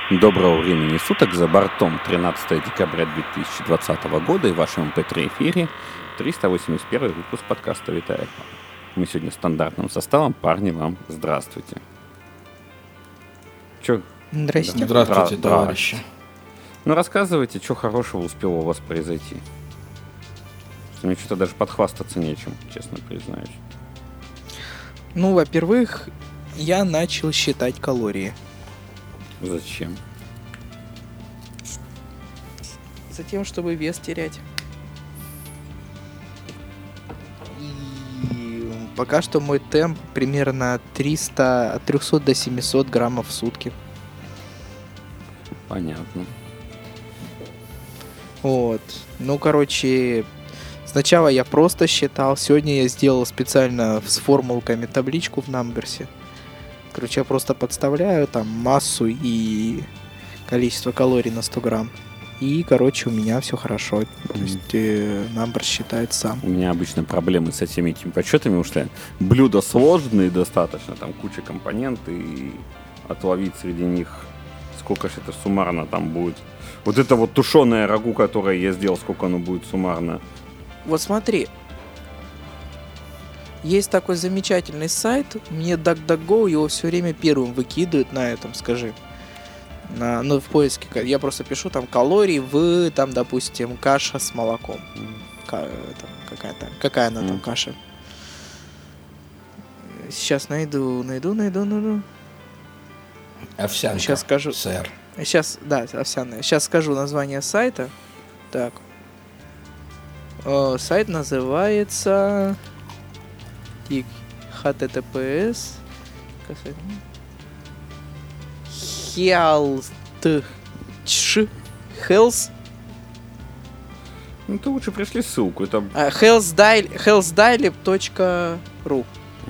Доброго времени суток, за бортом 13 декабря 2020 года и в вашем MP3 эфире 381 выпуск подкаста «Витаю». Мы сегодня стандартным составом. Парни, вам здравствуйте. Чё? Здрасте. Здравствуйте, товарищи. Ну, рассказывайте, что хорошего успело у вас произойти. Мне что-то даже подхвастаться нечем, честно признаюсь. Ну, во-первых, я начал считать калории. Зачем? Затем, чтобы вес терять. И пока что мой темп примерно от 300 до 700 граммов в сутки. Понятно. Вот. Ну, короче, сначала я просто считал. Сегодня я сделал специально с формулками табличку в Number'се. Короче, я просто подставляю там массу и количество калорий на 100 грамм. И, короче, у меня все хорошо. То есть Number считает сам. У меня обычно проблемы со всеми этими подсчетами, потому что блюда сложные достаточно, там куча компонентов, и отловить среди них, сколько же это суммарно там будет. Вот это вот тушеное рагу, которое я сделал, сколько оно будет суммарно. Вот смотри. Есть такой замечательный сайт, мне DuckDuckGo его все время первым выкидывает на этом, скажи. В поиске. Я просто пишу там калории в, там, допустим, каша с молоком. Какая она там каша? Сейчас найду. Овсянка. Сейчас скажу. Сэр. Сейчас, да, овсяная. Сейчас скажу название сайта. Так. Сайт называется https health. Ну, ты лучше пришли ссылку. Это healthdaily.ru.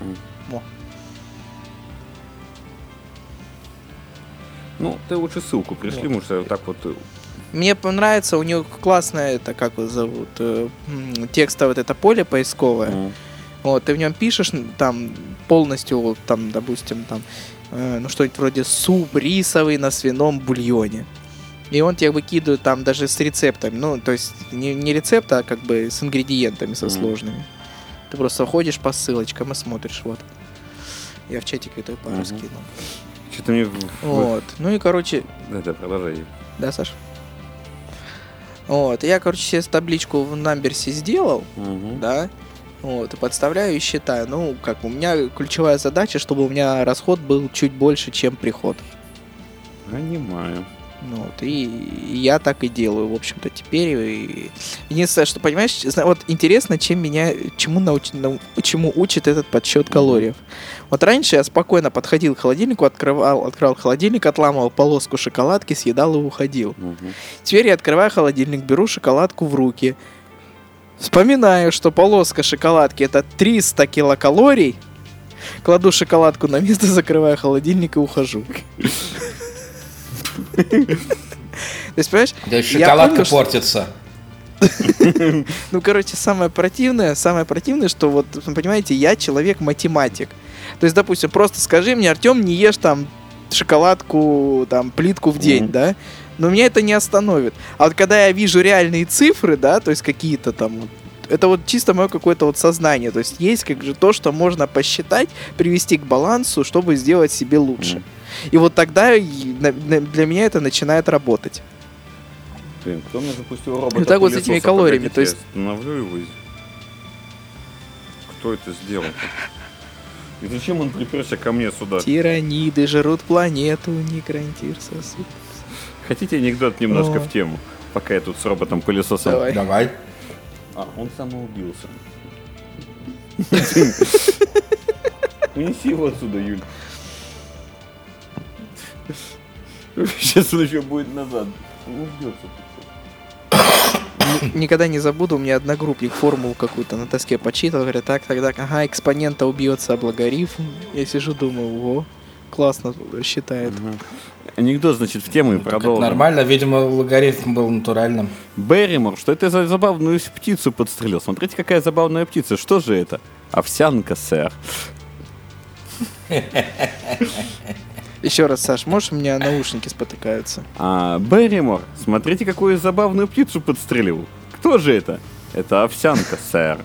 Ну, ты лучше ссылку пришли, вот. Потому что так вот... Мне понравится, у него классное, это как его зовут, текстовое вот это поле поисковое. Вот, ты в нем пишешь там полностью, там, допустим, там, что-нибудь вроде суп рисовый на свином бульоне. И он тебе выкидывает там даже с рецептами. Ну, то есть не рецепт, а как бы с ингредиентами, со сложными. Ты просто ходишь по ссылочкам и смотришь, вот. Я в чатик эту пару скинул. Что-то мне... Вот, ну и, короче... Это, продолжай. Да, Саш? Вот, я, короче, себе табличку в Number'се сделал, да, вот, и подставляю и считаю. Ну, как, у меня ключевая задача, чтобы у меня расход был чуть больше, чем приход. Понимаю. Ну, вот, и я так и делаю, в общем-то, теперь. И... Единственное, что, понимаешь, вот интересно, чему учит этот подсчет калорий. Вот раньше я спокойно подходил к холодильнику, открывал холодильник, отламывал полоску шоколадки, съедал и уходил. Теперь я открываю холодильник, беру шоколадку в руки, вспоминаю, что полоска шоколадки это 300 килокалорий, кладу шоколадку на место, закрываю холодильник и ухожу. То есть, понимаешь? Да, шоколадка портится. Ну, короче, самое противное, что вот, понимаете, я человек-математик. То есть, допустим, просто скажи мне, Артем, не ешь там шоколадку, там, плитку в день, да? Но меня это не остановит. А вот когда я вижу реальные цифры, да, то есть какие-то там, это вот чисто мое какое-то вот сознание. То есть есть как же то, что можно посчитать, привести к балансу, чтобы сделать себе лучше. И вот тогда для меня это начинает работать. Блин, кто мне запустил робота? И так вот с этими калориями. Погодите, то есть... Я остановлю его. Кто это сделал? И зачем он приперся ко мне сюда? Тираниды жрут планету, некрантир сосуд. Хотите анекдот немножко в тему? Пока я тут с роботом-пылесосом. Давай. Он самоубился. Унеси его отсюда, Юль. Сейчас он еще будет назад. Он ждется. Никогда не забуду, у меня одногруппник формулу какую-то на доске почитал, говорит, так, тогда, экспонента убьется об логарифм. Я сижу, думаю, ого, классно считает. Анекдот, значит, в тему и продолжим. Нормально, видимо, логарифм был натуральным. Берримор, что это за забавную птицу подстрелил? Смотрите, какая забавная птица. Что же это? Овсянка, сэр. Еще раз, Саш, можешь, у меня наушники спотыкаются? Берримор, смотрите, какую забавную птицу подстрелил. Кто же это? Это овсянка, сэр.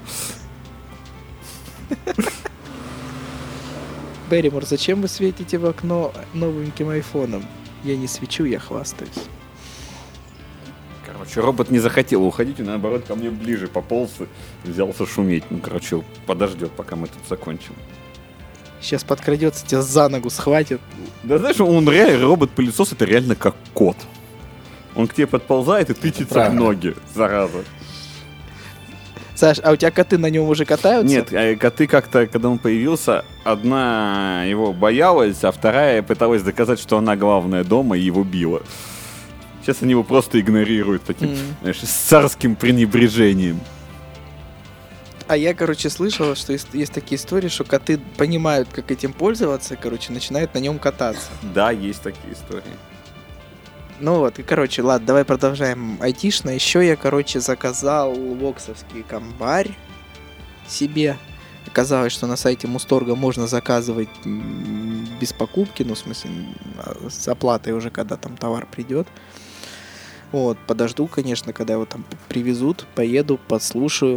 Берримор, зачем вы светите в окно новеньким айфоном? Я не свечу, я хвастаюсь. Короче, робот не захотел уходить, и наоборот ко мне ближе пополз и взялся шуметь. Ну, короче, подождет, пока мы тут закончим. Сейчас подкрадется, тебя за ногу схватит. Да знаешь, он реально, робот-пылесос, это реально как кот. Он к тебе подползает и тычется в ноги, зараза. Саш, а у тебя коты на нем уже катаются? Нет, коты как-то, когда он появился, одна его боялась, а вторая пыталась доказать, что она главная дома, и его била. Сейчас они его просто игнорируют таким, знаешь, с царским пренебрежением. А я, короче, слышал, что есть такие истории, что коты понимают, как этим пользоваться, короче, начинают на нем кататься. Да, есть такие истории. Ну вот, и, короче, ладно, давай продолжаем айтишно. Еще я, короче, заказал воксовский комбарь себе. Оказалось, что на сайте Мусторга можно заказывать без покупки, ну, в смысле, с оплатой уже, когда там товар придет. Вот, подожду, конечно, когда его там привезут, поеду, подслушаю.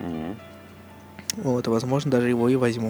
Вот, возможно, даже его и возьму.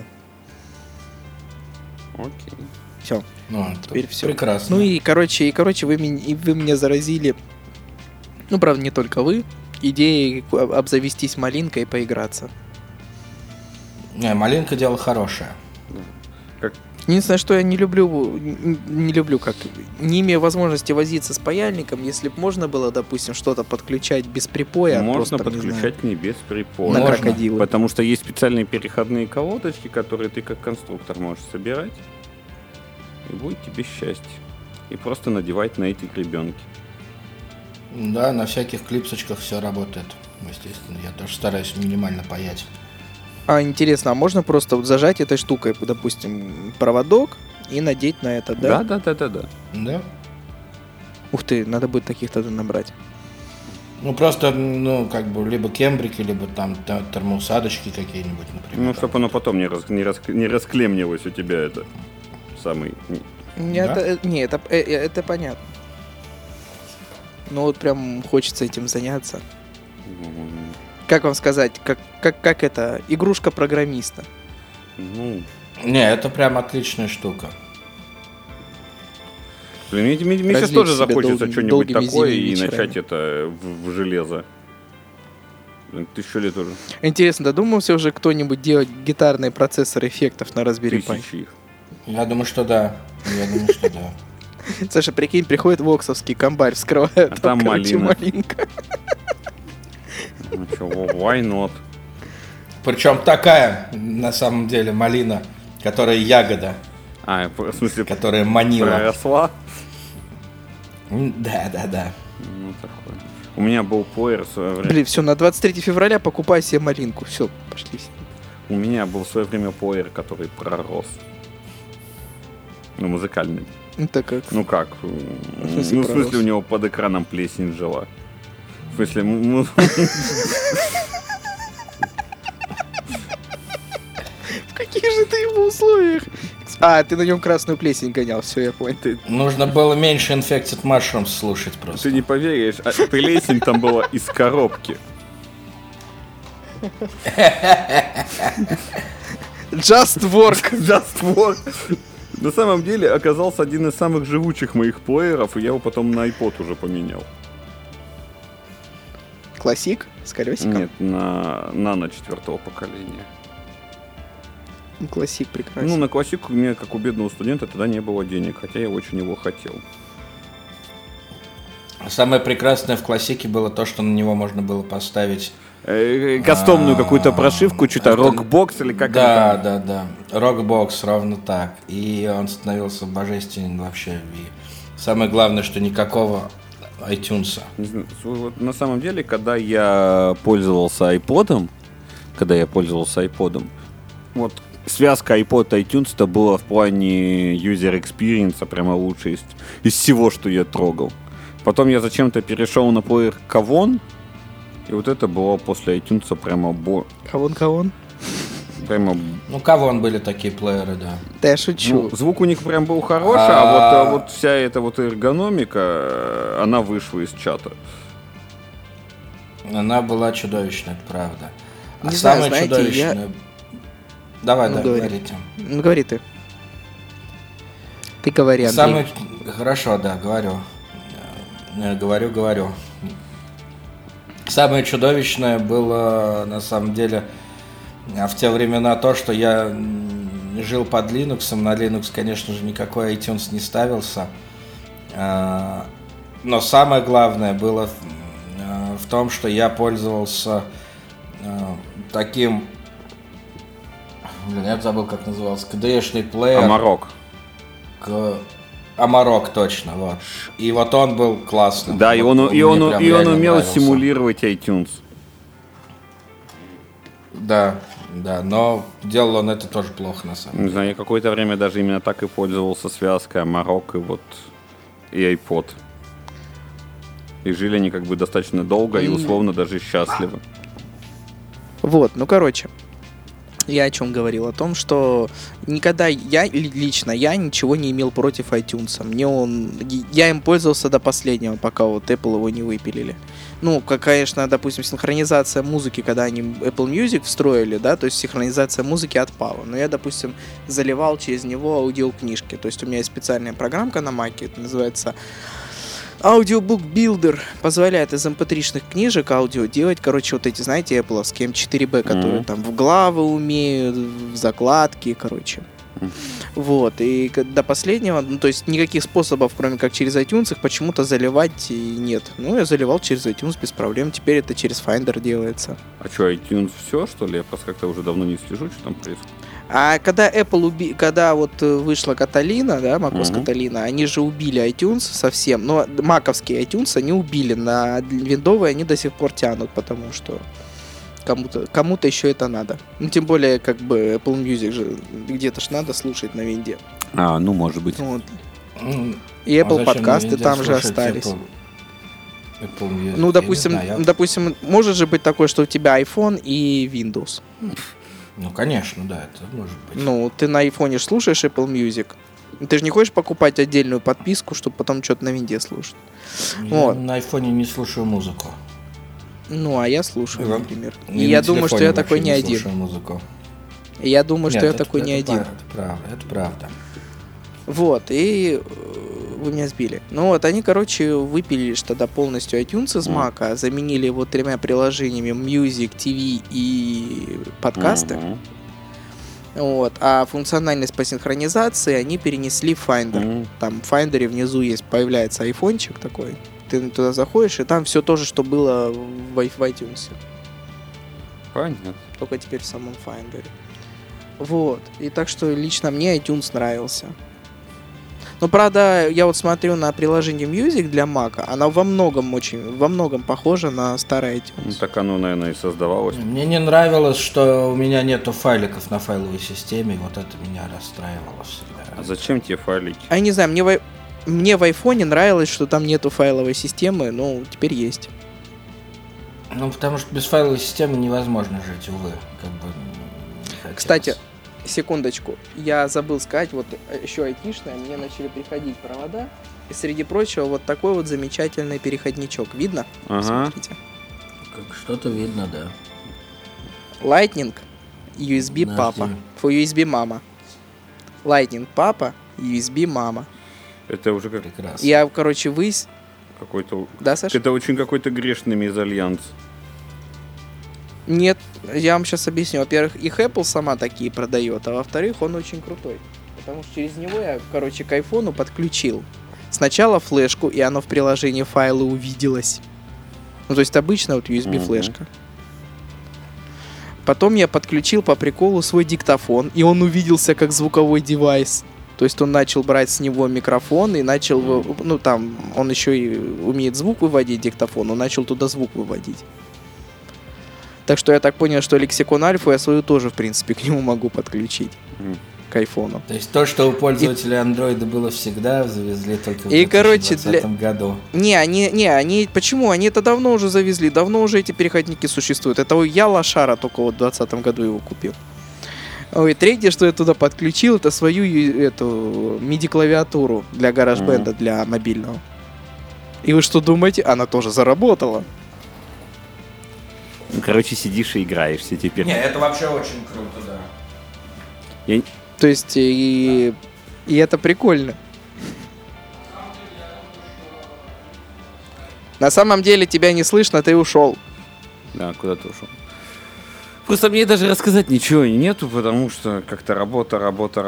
Окей. Все. Ну, теперь все. Прекрасно. Ну и короче, вы меня заразили. Ну, правда, не только вы. Идеей обзавестись малинкой и поиграться. Не, малинка дело хорошее. Единственное, что я не люблю, как не имею возможности возиться с паяльником, если бы можно было, допустим, что-то подключать без припоя. Можно просто, подключать к ней без припоя. На Можно, крокодилы. Потому что есть специальные переходные колодочки, которые ты как конструктор можешь собирать. И будет тебе счастье. И просто надевать на эти гребенки. Да, на всяких клипсочках все работает. Естественно, я тоже стараюсь минимально паять. А интересно, а можно просто вот зажать этой штукой, допустим, проводок и надеть на это, да? Да. Да? Ух ты, надо будет таких тогда набрать. Ну, просто, ну, как бы, либо кембрики, либо там термоусадочки какие-нибудь, например. Ну, чтобы оно потом не расклемнилось у тебя это самый... Это понятно. Ну вот прям хочется этим заняться. Как вам сказать, как это, игрушка программиста. Ну, Не, это прям отличная штука. блин, мне сейчас Развлечь тоже себя захочется что-нибудь долгими такое зимними и вечерами. начать это в железо. Блин, 1000 лет уже. Интересно, додумался уже кто-нибудь делать гитарные процессоры эффектов на Raspberry Pi? Тысячи их. Я думаю, что да. Саша, прикинь, приходит воксовский комбарь, вскрывает, А там короче, малина. малинка. Ну что, why not? Причем такая, на самом деле, малина, которая ягода, В смысле, которая манила. проросла? Да. Ну, такое. У меня был плеер в свое время. Блин, все, на 23 февраля покупай себе малинку. Все, пошли все. У меня был в свое время плеер, который пророс. Ну, музыкальный. Это как? Ну как? смысле Ну, в смысле, пророс? у него под экраном плесень жила. В смысле, В каких же ты его условиях? А, ты на нем красную плесень гонял, все, я понял. Нужно было меньше Infected Mushrooms слушать просто. ты не поверишь, а плесень там была из коробки. Just work. Just work. На самом деле оказался один из самых живучих моих плееров, и я его потом на iPod уже поменял. Классик с колесиком? Нет, на нано 4-го поколения. Ну, классик прекрасен. Ну, на классику у меня, как у бедного студента, тогда не было денег, хотя я очень его хотел. Самое прекрасное в классике было то, что на него можно было поставить... Кастомную какую-то прошивку, что-то рокбокс или как это там? Да. Рокбокс, ровно так. И он становился божественен вообще. И самое главное, что никакого iTunes. Не знаю, вот на самом деле, когда я пользовался iPod'ом, вот связка iPod iTunes это было в плане user experience прямо лучше из всего, что я трогал. Потом я зачем-то перешел на плеер Kavon, и вот это было после iTunes прямо Кавон. Прямо... Ну, Kavon были такие плееры, да. Да я шучу. Ну, звук у них прям был хороший, а вот вся эта вот эргономика, она вышла из чата. Она была чудовищная, это правда. Не знаю, самое знаете, чудовищное... Давай, Ну, да, говори. говорите. Ну, говори ты. Ты говори, Андрей. Самое... Хорошо, да, говорю. Говорю. Самое чудовищное было, на самом деле, в те времена то, что я жил под Linux. На Linux, конечно же, никакой iTunes не ставился. Но самое главное было в том, что я пользовался таким... Блин, я забыл, как назывался. KDE-шный плеер. Амарок. Амарок, точно, вот. И вот он был классным. Да, вот, и он умел нравился. симулировать iTunes. Да, но делал он это тоже плохо, на самом Не деле. знаю, я какое-то время даже именно так и пользовался связкой Амарок и iPod. И жили они как бы достаточно долго и условно даже счастливы. Вот, ну, короче. Я о чем говорил? О том, что никогда я ничего не имел против iTunes. Я им пользовался до последнего, пока вот Apple его не выпилили. Ну, как, конечно, допустим, синхронизация музыки, когда они Apple Music встроили, да, то есть синхронизация музыки отпала. Но я, допустим, заливал через него аудиокнижки. То есть у меня есть специальная программка на Mac, это называется Audiobook Builder, позволяет из mp3-шных книжек аудио делать, короче, вот эти, знаете, Apple-овские M4B, которые там в главы умеют, в закладки, короче. Вот, и до последнего, ну, то есть никаких способов, кроме как через iTunes, их почему-то заливать нет. Ну, я заливал через iTunes без проблем, теперь это через Finder делается. А что, iTunes все, что ли? Я просто как-то уже давно не слежу, что там происходит. А когда когда вот вышла Каталина, да, macOS Каталина, они же убили iTunes совсем, но маковские iTunes они убили, на виндовые они до сих пор тянут, потому что кому-то еще это надо. Ну, тем более, как бы Apple Music же где-то ж надо слушать на винде. Ну, может быть. Вот. И Apple подкасты там же остались. Apple Music, Ну, допустим, может же быть такое, что у тебя iPhone и Windows. Ну, конечно, да, это может быть. Ну, ты на айфоне слушаешь Apple Music. Ты же не хочешь покупать отдельную подписку, чтобы потом что-то на винде слушать. Я Вот. на айфоне не слушаю музыку. Ну, а я слушаю, например. И И я на думаю, что телефоне я такой вообще не один. слушаю музыку. И я думаю, что Нет, я это- такой не это один. Это правда. Вот, и вы меня сбили. Ну вот, они, короче, выпилили что тогда полностью iTunes из Mac, заменили его 3 приложениями Music, TV и подкасты. Вот, а функциональность по синхронизации они перенесли в Finder. Там в Finder внизу появляется айфончик такой. Ты туда заходишь, и там все то же, что было в iTunes. Понятно. Только теперь в самом Finder. Вот. И так что лично мне iTunes нравился. Но, правда, я вот смотрю на приложение Music для Mac, она во многом похожа на старый Ну, iTunes. так оно, наверное, и создавалось. Мне не нравилось, что у меня нету файликов на файловой системе, и вот это меня расстраивало всегда. А зачем тебе файлики? А я не знаю, мне в айфоне нравилось, что там нету файловой системы, но теперь есть. Ну, потому что без файловой системы невозможно жить, увы. Как бы не хотелось. Кстати, секундочку, я забыл сказать, вот еще айтишное, мне начали приходить провода, и среди прочего вот такой вот замечательный переходничок. Видно? Ага. Смотрите. Как что-то видно, да. Lightning, USB Подожди. папа, USB мама. Lightning папа, USB мама. Это уже как Прекрасно. Я, короче, какой-то... Да, Саша? Это очень какой-то грешный мезальянс. Нет, я вам сейчас объясню. Во-первых, их Apple сама такие продает, а во-вторых, он очень крутой. Потому что через него я, короче, к айфону подключил сначала флешку, и оно в приложении файлы увиделось. Ну, то есть обычно вот USB-флешка. Потом я подключил по приколу свой диктофон, и он увиделся как звуковой девайс. То есть он начал брать с него микрофон и начал... Ну, там, он еще и умеет звук выводить, диктофон, он начал туда звук выводить. Так что я так понял, что лексикон альфа я свою тоже, в принципе, к нему могу подключить. К айфону. То есть то, что у пользователей Android было всегда, завезли только в И, 2020 году. они... Почему? Они это давно уже завезли, давно уже эти переходники существуют. Это я лошара только вот в 2020 году его купил. Ой, третье, что я туда подключил, это свою эту MIDI-клавиатуру для GarageBand, для мобильного. И вы что думаете? Она тоже заработала. Ну, короче, сидишь и играешься теперь. Не, это вообще очень круто, да. То есть, и это прикольно. На самом деле тебя не слышно, ты ушел. Да, куда ты ушел? Просто мне даже рассказать ничего нету, потому что как-то работа.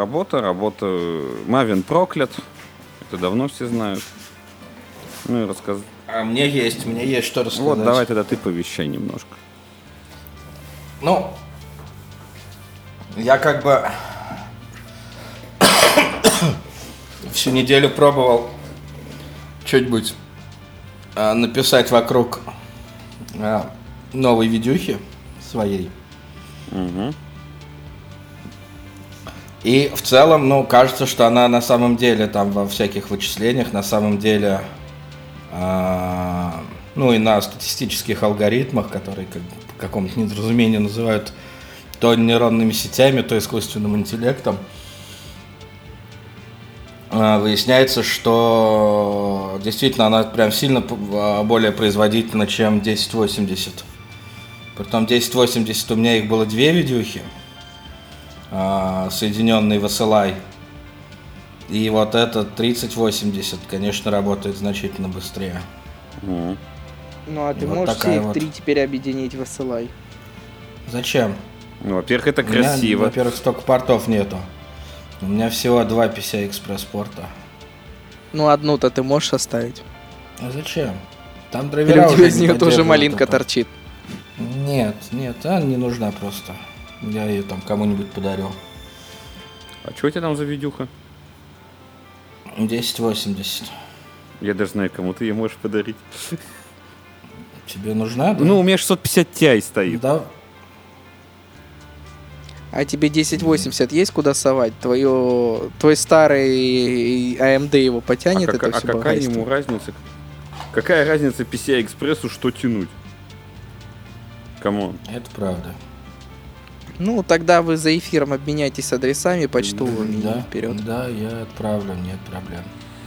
Мавин проклят. Это давно все знают. Ну и рассказать. А мне есть что рассказать. Вот, давай тогда ты повещай немножко. Ну, я как бы всю неделю пробовал чуть-нибудь написать вокруг новой видюхи своей. Угу. И в целом, ну, кажется, что она на самом деле там во всяких вычислениях, на самом деле, ну и на статистических алгоритмах, которые как бы по какому-то недоразумению называют то нейронными сетями, то искусственным интеллектом, выясняется, что действительно она прям сильно более производительна, чем 1080. Притом 1080 у меня их было две видюхи, соединенные в SLI. И вот этот 3080, конечно, работает значительно быстрее. Угу. Ну а ты вот можешь все их вот. три теперь объединить в SLI? Зачем? Ну, во-первых, это У меня, красиво. во-первых, столько портов нету. У меня всего 2 PCI-Express порта. Ну одну-то ты можешь оставить. А зачем? Там Или драйвера у тебя уже из не нее тоже поддерживают малинка это. торчит. Нет, она не нужна просто. Я ее там кому-нибудь подарю. А что у тебя там за видюха? 1080. Я даже знаю, кому ты ее можешь подарить. Тебе нужна? Да? Ну, у меня 650 Ti стоит. Да. А тебе 1080 есть куда совать? Твой старый AMD его потянет, это все какая богатство? ему разница? Какая разница PCI Express что тянуть? Камон. Это правда. Ну, тогда вы за эфиром обменяйтесь адресами почтовыми Да, вперед. да, я отправлю, нет проблем.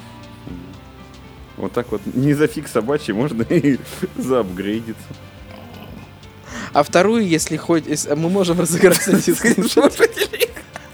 Вот так вот, не за фиг собачий, можно и заапгрейдиться. А вторую, если хоть... Мы можем разыграть эти скриншоты.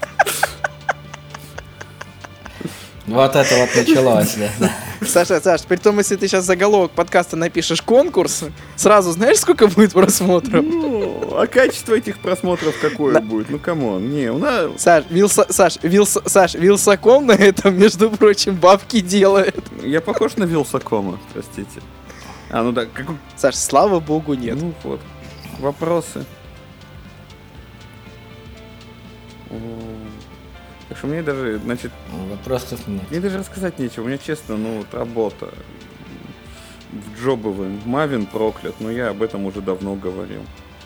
Вот это вот началось, да. Саша, притом, если ты сейчас заголовок подкаста напишешь «конкурс», сразу знаешь, сколько будет просмотров? Ну, а качество этих просмотров какое будет? Ну, камон, не, у нас... Саш, Вилсаком на этом, между прочим, бабки делает. Я похож на Вилсакома, простите. А, ну да, как... Саш, слава богу, нет. Ну вот, вопросы. Так что мне даже, значит, Вопросов нет. мне даже рассказать нечего. У меня, честно, ну, вот работа в джобовый. Мавин проклят, но я об этом уже давно говорил.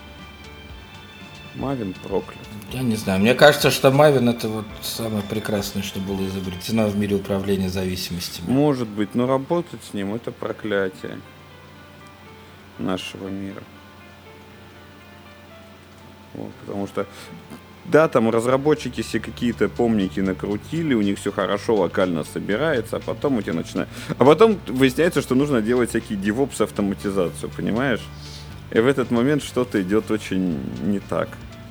Мавин проклят. Я не знаю. Мне кажется, что Maven это вот самое прекрасное, что было изобретено в мире управления зависимостями. Может быть, но работать с ним это проклятие нашего мира. Вот, потому что, да, там разработчики себе какие-то помники накрутили, у них все хорошо локально собирается, а потом у тебя начинает... А потом выясняется, что нужно делать всякие DevOps автоматизацию, понимаешь? И в этот момент что-то идет очень не так.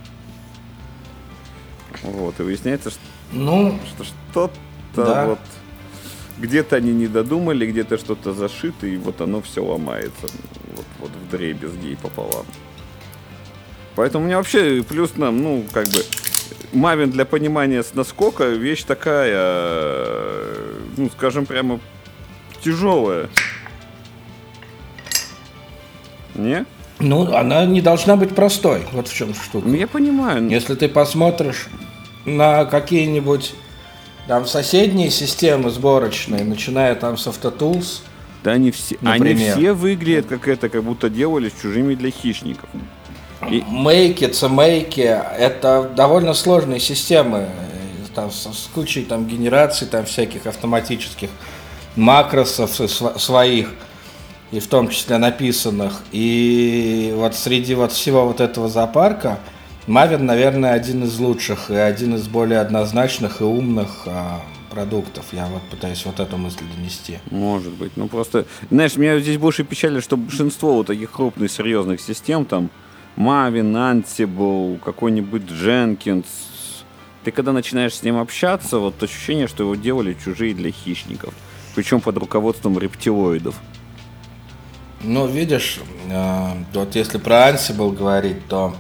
Вот, и выясняется, что, Ну, что-то да. вот... Где-то они не додумали, где-то что-то зашито, и вот оно все ломается. Вот вдребезги и пополам. Поэтому у меня вообще плюс нам, ну, как бы, Maven для понимания с наскока вещь такая, ну, скажем, прямо тяжелая. Не? ну, она не должна быть простой. Вот в чем штука. Ну, я понимаю. Если ты посмотришь на какие-нибудь там соседние системы сборочные, начиная там с Автотулс, Да они например. все выглядят как будто делались чужими для хищников. Мейки, CMake, это довольно сложные системы, там, с кучей там, генераций там, всяких автоматических макросов своих, и в том числе написанных. И вот среди вот всего вот этого зоопарка Maven, наверное, один из лучших и один из более однозначных и умных продуктов. Я вот пытаюсь вот эту мысль донести. Может быть. Ну просто, знаешь, меня здесь больше печалит, что большинство вот таких крупных, серьезных систем, там, Maven, Ansible, какой-нибудь Jenkins, ты когда начинаешь с ним общаться, вот ощущение, что его делали чужие для хищников. Причем под руководством рептилоидов. Ну, видишь, вот если про Ansible говорить, то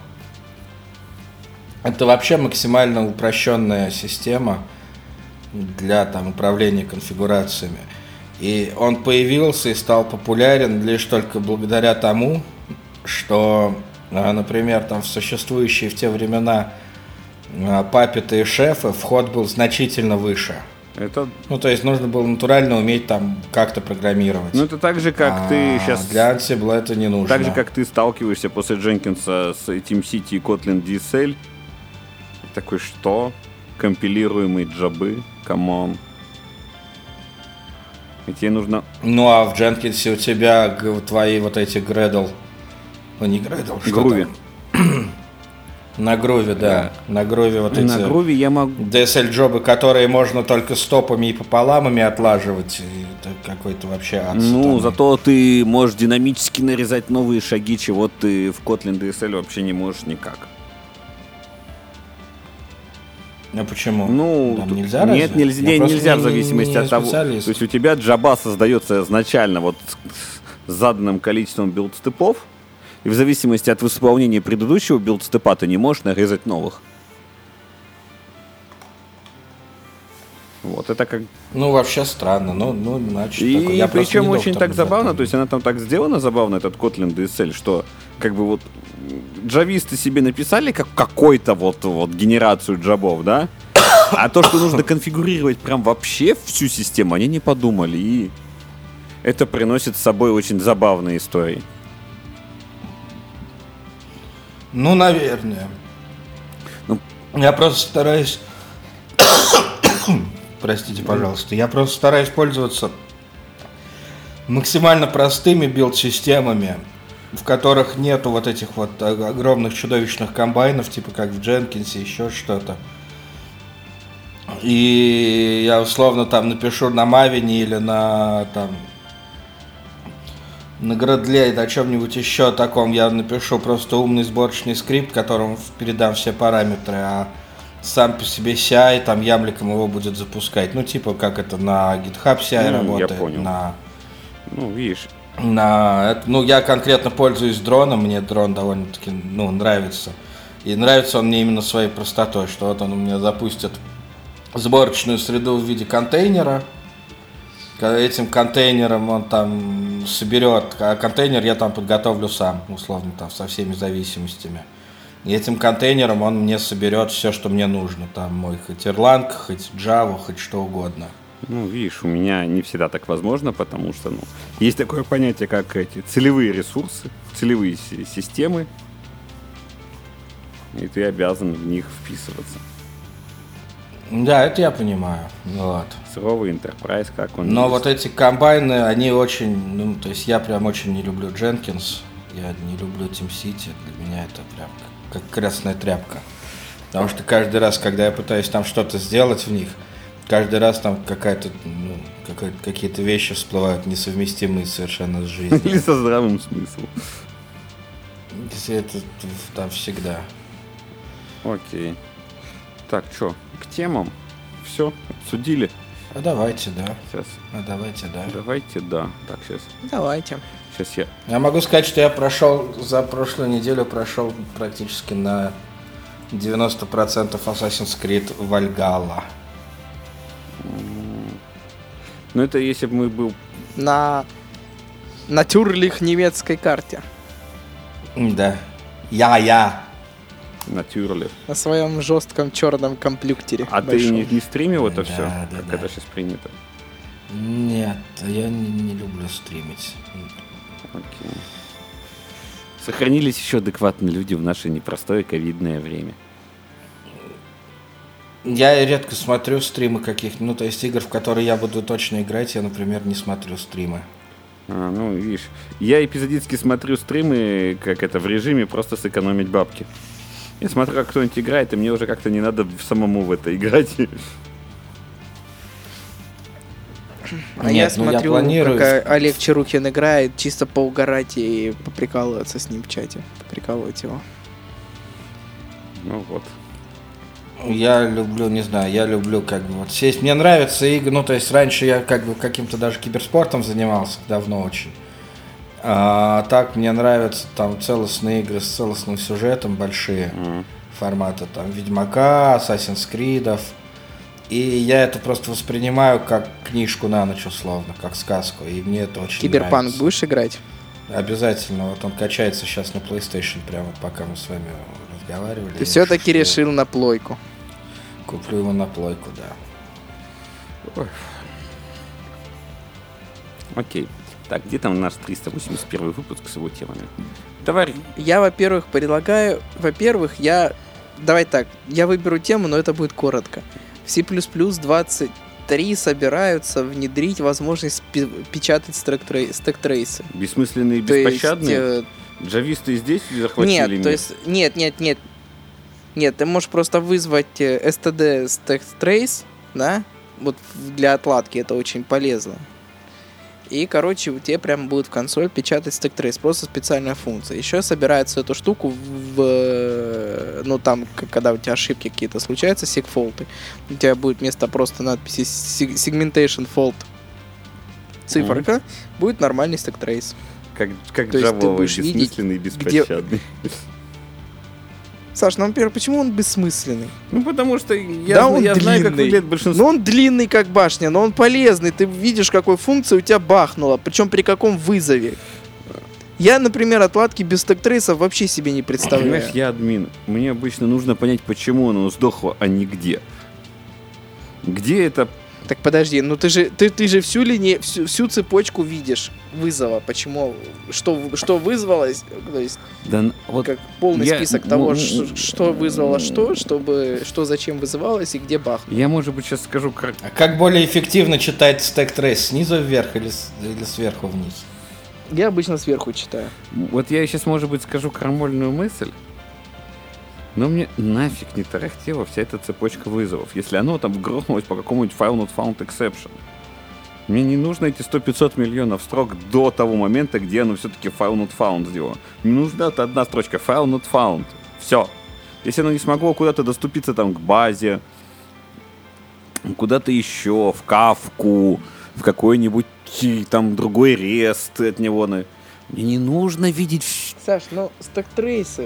это вообще максимально упрощенная система для там, управления конфигурациями. И он появился и стал популярен лишь только благодаря тому, что, например, там в существующие в те времена папеты и шефы вход был значительно выше. Это... Ну, то есть нужно было натурально уметь там как-то программировать. Ну, это так же, как ты сейчас... Для Ansible это не нужно. Так же, как ты сталкиваешься после Дженкинса с TeamCity и Kotlin DSL. Такой, что? Компилируемые джабы? Камон. И тебе нужно... Ну, а в Дженкинсе у тебя твои вот эти Gradle... Ну, не Gradle, что Груви. На груве, да. На груве вот эти... На груве я могу... DSL-джобы, которые можно только стопами и пополамами отлаживать. И это какой-то вообще ад. Ну, зато ты можешь динамически нарезать новые шаги, чего ты в Kotlin DSL вообще не можешь никак. Ну, почему? Ну, там нельзя нет, разве? нельзя в зависимости от того. То специалист. есть у тебя джаба создается изначально вот с заданным количеством билд-степов, и в зависимости от выполнения предыдущего билд-степа ты не можешь нарезать новых. Вот это как... Ну, вообще странно. Ну, значит, И такой. Я причем просто не очень доктор так в забавно, этом. то есть она там так сделана забавно, этот Kotlin DSL, что как бы вот джависты себе написали как какой-то вот генерацию джабов, да? А то, что нужно конфигурировать прям вообще всю систему, они не подумали. И это приносит с собой очень забавные истории. Ну, наверное. Ну. Я просто стараюсь... Простите, пожалуйста. Я просто стараюсь пользоваться максимально простыми билд-системами, в которых нету вот этих вот огромных чудовищных комбайнов, типа как в Дженкинсе, еще что-то. И я условно там напишу на Мавине или на Градле или на чем-нибудь еще таком, я напишу просто умный сборочный скрипт, которому передам все параметры, а сам по себе CI, там ямликом его будет запускать. Ну, типа, как это на GitHub CI работает. Я понял. Ну, видишь. Я конкретно пользуюсь дроном, мне дрон довольно-таки, нравится. И нравится он мне именно своей простотой, что вот он у меня запустит сборочную среду в виде контейнера. Этим контейнером он там соберет, а контейнер я там подготовлю сам, условно, там, со всеми зависимостями. И этим контейнером он мне соберет все, что мне нужно. Там мой хоть Erlang, хоть Java, хоть что угодно. Ну, видишь, у меня не всегда так возможно, потому что, есть такое понятие, как эти целевые ресурсы, целевые системы, и ты обязан в них вписываться. Да, это я понимаю. Вот. Суровый Enterprise, как он. Но вот эти комбайны, они очень, то есть я прям очень не люблю Jenkins, я не люблю TeamCity, для меня это прям как красная тряпка. Потому что каждый раз, когда я пытаюсь там что-то сделать в них, каждый раз там какие-то вещи всплывают несовместимые совершенно с жизнью. Или со здравым смыслом. Это там всегда. Окей. Так, что, к темам? Все, обсудили? Давайте, да. Сейчас. Давайте, да. Давайте, да. Так, сейчас. Давайте. Сейчас Я могу сказать, что я за прошлую неделю прошел практически на 90% Assassin's Creed Valhalla. Ну, это если бы мы был... На натюрлих немецкой карте. Да. Я. Натюрли. На своем жестком черном компьютере. А большом. ты не стримил это все? Да, Как да. это сейчас принято? Нет, я не люблю стримить. Окей. Сохранились еще адекватные люди в наше непростое ковидное время. Я редко смотрю стримы каких-то, то есть игр, в которые я буду точно играть, я, например, не смотрю стримы. Ну, видишь, я эпизодически смотрю стримы, как это, в режиме просто сэкономить бабки. Я смотрю, как кто-нибудь играет, и мне уже как-то не надо самому в это играть. Я смотрю, как Олег Чарухин играет, чисто поугарать и поприкалываться с ним в чате. Поприкалывать его. Ну вот. Я люблю как бы вот сесть. Мне нравятся игры, ну то есть раньше я как бы каким-то даже киберспортом занимался, давно очень. А так мне нравятся там целостные игры с целостным сюжетом, большие форматы, там Ведьмака, Assassin's Creed. И я это просто воспринимаю как книжку на ночь, условно, как сказку. И мне это очень Киберпанк нравится. будешь играть? Обязательно. Вот он качается сейчас на PlayStation, прямо пока мы с вами разговаривали. Ты все-таки решил на плойку. Куплю его на плойку, да. Ой. Окей. Так, где там наш 381 выпуск с его темами? Давай. Я, во-первых, предлагаю... Давай так, я выберу тему, но это будет коротко. В C++ 23 собираются внедрить возможность печатать стэк-трейсы. Бессмысленные и беспощадные? Джависты здесь захватили мир? Нет, то есть... Нет, ты можешь просто вызвать std stack-trace, да? Вот для отладки это очень полезно. И, короче, у тебя прямо будет в консоль печатать стэк-трейс. Просто специальная функция. Еще собирается эту штуку ну, там, когда у тебя ошибки какие-то случаются, сегфолты, у тебя будет вместо просто надписи segmentation fault циферка, будет нормальный стэк-трейс. Как то Java, бессмысленный и беспощадный. Саш, ну, во-первых, почему он бессмысленный? Ну, потому что я знаю, как выглядит большинство. Ну, он длинный, как башня, но он полезный. Ты видишь, какой функции у тебя бахнуло, причем при каком вызове. Я, например, отладки без стэк-трейсов вообще себе не представляю. Понимаешь, я админ. Мне обычно нужно понять, почему оно сдохло, а не где. Где это... Так подожди, ну ты же всю цепочку видишь вызова, почему, что вызвалось, то есть да, вот как полный список того, что вызвало что зачем вызывалось и где бахнуло. Я, может быть, сейчас скажу как... А как более эффективно читать стэк-трейс, снизу вверх или сверху вниз? Я обычно сверху читаю. Вот я сейчас, может быть, скажу крамольную мысль, но мне нафиг не тарахтела вся эта цепочка вызовов, если оно там грохнулось по какому-нибудь file not found exception. Мне не нужно эти 100-500 миллионов строк до того момента, где оно все-таки file not found сделало. Мне нужна одна строчка file not found. Все. Если оно не смогло куда-то доступиться там к базе, куда-то еще, в кавку, в какой-нибудь там другой рест от него. Мне не нужно видеть... Саш, стэк-трейсы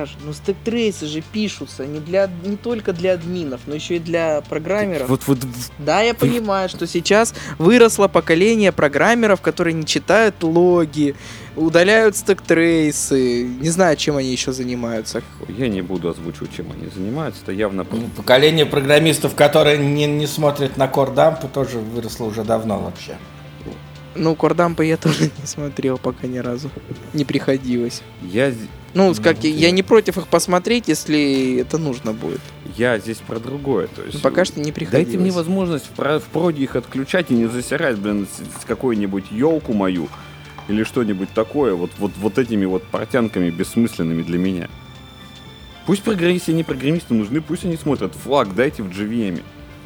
же пишутся не только для админов, но еще и для программеров. Да, я понимаю, что сейчас выросло поколение программеров, которые не читают логи, удаляют стэк-трейсы. Не знаю, чем они еще занимаются. Я не буду озвучивать, чем они занимаются. Это явно... Поколение программистов, которые не смотрят на кордампы, тоже выросло уже давно вообще. Ну, кордампы я тоже не смотрел пока ни разу. Не приходилось. Я не против их посмотреть, если это нужно будет. Я здесь про другое. То есть, пока что не приходилось. Дайте мне возможность в проде их отключать и не засирать, с какой-нибудь елку мою или что-нибудь такое вот этими вот портянками бессмысленными для меня. Пусть программисты и не программисты нужны, пусть они смотрят флаг, дайте в JVM.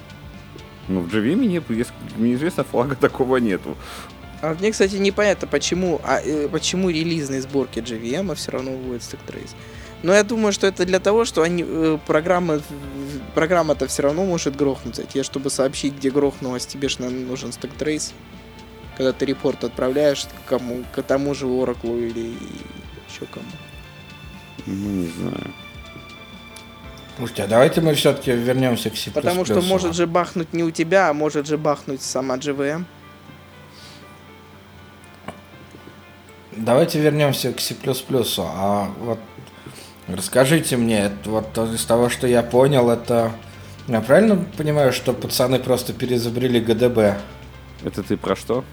Но в JVM неизвестно, флага такого нету. А мне, кстати, непонятно, почему релизные сборки JVM все равно вводят стэк-трейс. Но я думаю, что это для того, что программа-то все равно может грохнуться. Тебе, чтобы сообщить, где грохнулось, тебе же нужен стэк-трейс. Когда ты репорт отправляешь к тому же Oracle или еще кому. Ну, не знаю. Слушайте, а давайте мы все-таки вернемся к C++. Потому что может же бахнуть не у тебя, а может же бахнуть сама JVM. Давайте вернемся к C++. А вот расскажите мне, вот из того, что я понял, это... Я правильно понимаю, что пацаны просто переизобрели GDB? Это ты про что?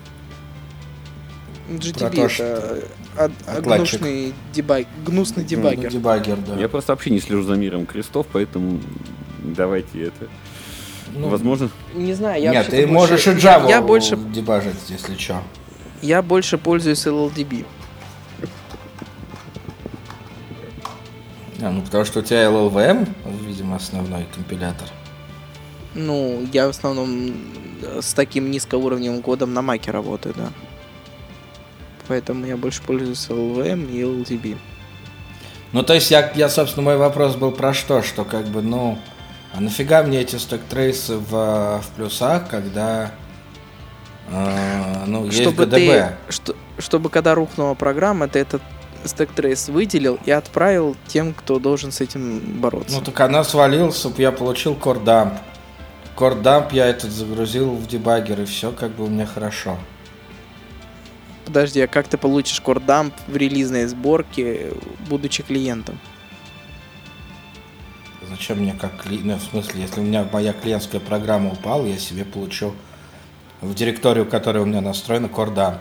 GTB то, это гнусный дебаггер. Дебаггер, да. Я просто вообще не слежу за миром крестов, поэтому давайте это... Возможно... Не знаю, Нет, ты можешь и Java дебажить, если что. Я больше пользуюсь LLDB. Потому что у тебя LLVM, видимо, основной компилятор. Ну, я в основном с таким низкоуровневым кодом на Маке работаю, да. Поэтому я больше пользуюсь LLVM и LLDB. Ну, то есть, я, собственно, мой вопрос был про что? Что как бы, а нафига мне эти стэк-трейсы в плюсах, когда, есть GDB? Чтобы когда рухнула программа, ты этот стэк-трейс выделил и отправил тем, кто должен с этим бороться. Ну, так она свалилась, я получил core-dump. Core-dump я этот загрузил в дебаггер, и все как бы у меня хорошо. Подожди, а как ты получишь core-dump в релизной сборке, будучи клиентом? Зачем мне в смысле, если у меня моя клиентская программа упала, я себе получу в директорию, которая у меня настроена, core-dump.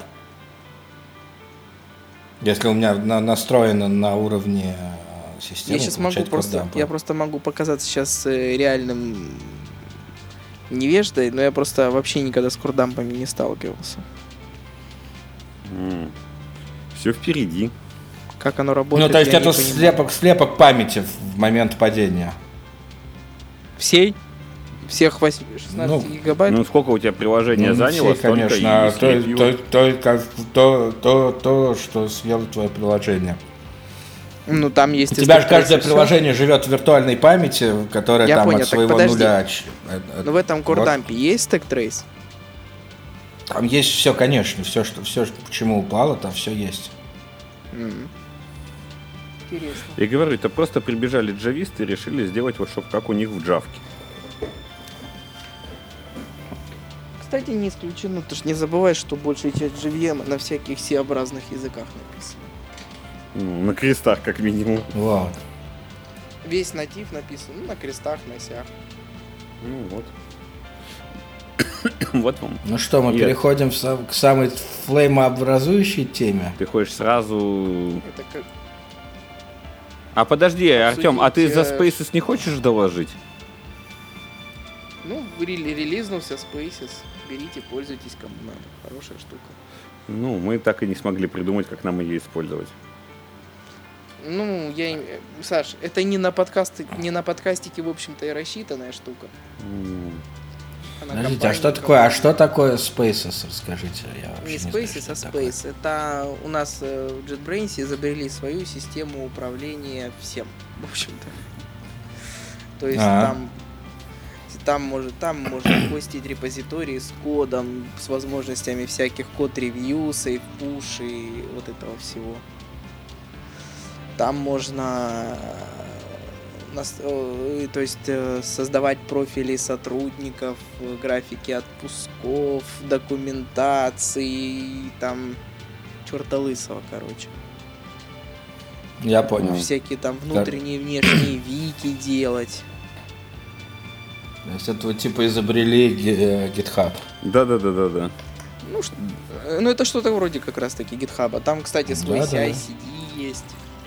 Если у меня настроено на уровне системы, я сейчас могу просто могу показаться сейчас реальным невеждой, но я просто вообще никогда с кордампами не сталкивался. Все впереди. Как оно работает? Ну, то есть это слепок памяти в момент падения. Всех 16 гигабайт? Ну, сколько у тебя приложения заняло, все, конечно. То, что съело твое приложение. Ну, там есть... У тебя же каждое приложение живет в виртуальной памяти, которая там от своего нуля... Но в этом кордампе есть стэк-трейс? Там есть все, конечно. Все, почему упало, там все есть. Интересно. Я говорю, это просто прибежали джависты и решили сделать вот, чтобы как у них в джавке. Кстати, не исключено, ты ж не забывай, что большая часть JVM на всяких C-образных языках написана. Ну, на крестах, как минимум. Вот. Весь натив написан, на крестах, на осях. Ну вот. Вот вам. Ну что, мы переходим к самой флеймообразующей теме. Ты хочешь сразу... Это как... А подожди, Артем, а ты за Spaces не хочешь доложить? Ну, релизнулся Spaces. Берите, пользуйтесь, кому надо. Хорошая штука. Ну, мы так и не смогли придумать, как нам ее использовать. Ну, Саш, это не на подкастике, в общем-то, и рассчитанная штука. Подождите, что такое Spaces, расскажите. Не Spaces, а Space. Это у нас в JetBrains изобрели свою систему управления всем, в общем-то. То есть там можно хостить репозитории с кодом, с возможностями всяких код-ревью, сейф-пуш и вот этого всего. Там можно создавать профили сотрудников, графики отпусков, документации, там черта лысого, короче. Я понял. Всякие там внутренние и внешние вики делать. То есть это вот типа изобрели GitHub. Да. Ну это что-то вроде как раз таки GitHub. Там, кстати, свой CI/CD есть.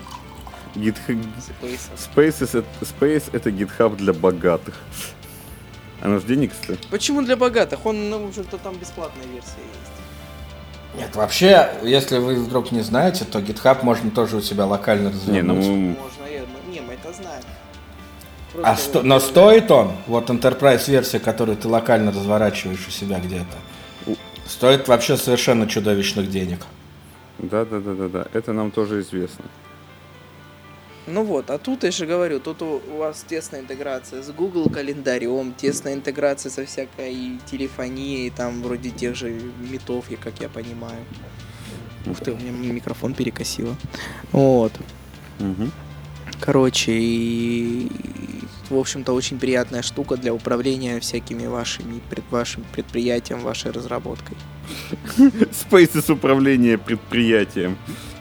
Space это GitHub для богатых. Оно же денег стоит. Почему для богатых? Он, в общем-то, там бесплатная версия есть. Нет, вообще, если вы вдруг не знаете, то GitHub можно тоже у себя локально развернуть. Мы это знаем. Но стоит он, вот Enterprise-версия, которую ты локально разворачиваешь у себя где-то, стоит вообще совершенно чудовищных денег. Да, это нам тоже известно. Ну вот, а тут я же говорю, тут у вас тесная интеграция с Google календарем, тесная интеграция со всякой телефонией, там вроде тех же митов, как я понимаю. Ух ты, у меня микрофон перекосило. Вот. Угу. Короче, и в общем-то очень приятная штука для управления всякими вашим предприятием, вашей разработкой. Spaces управление предприятием.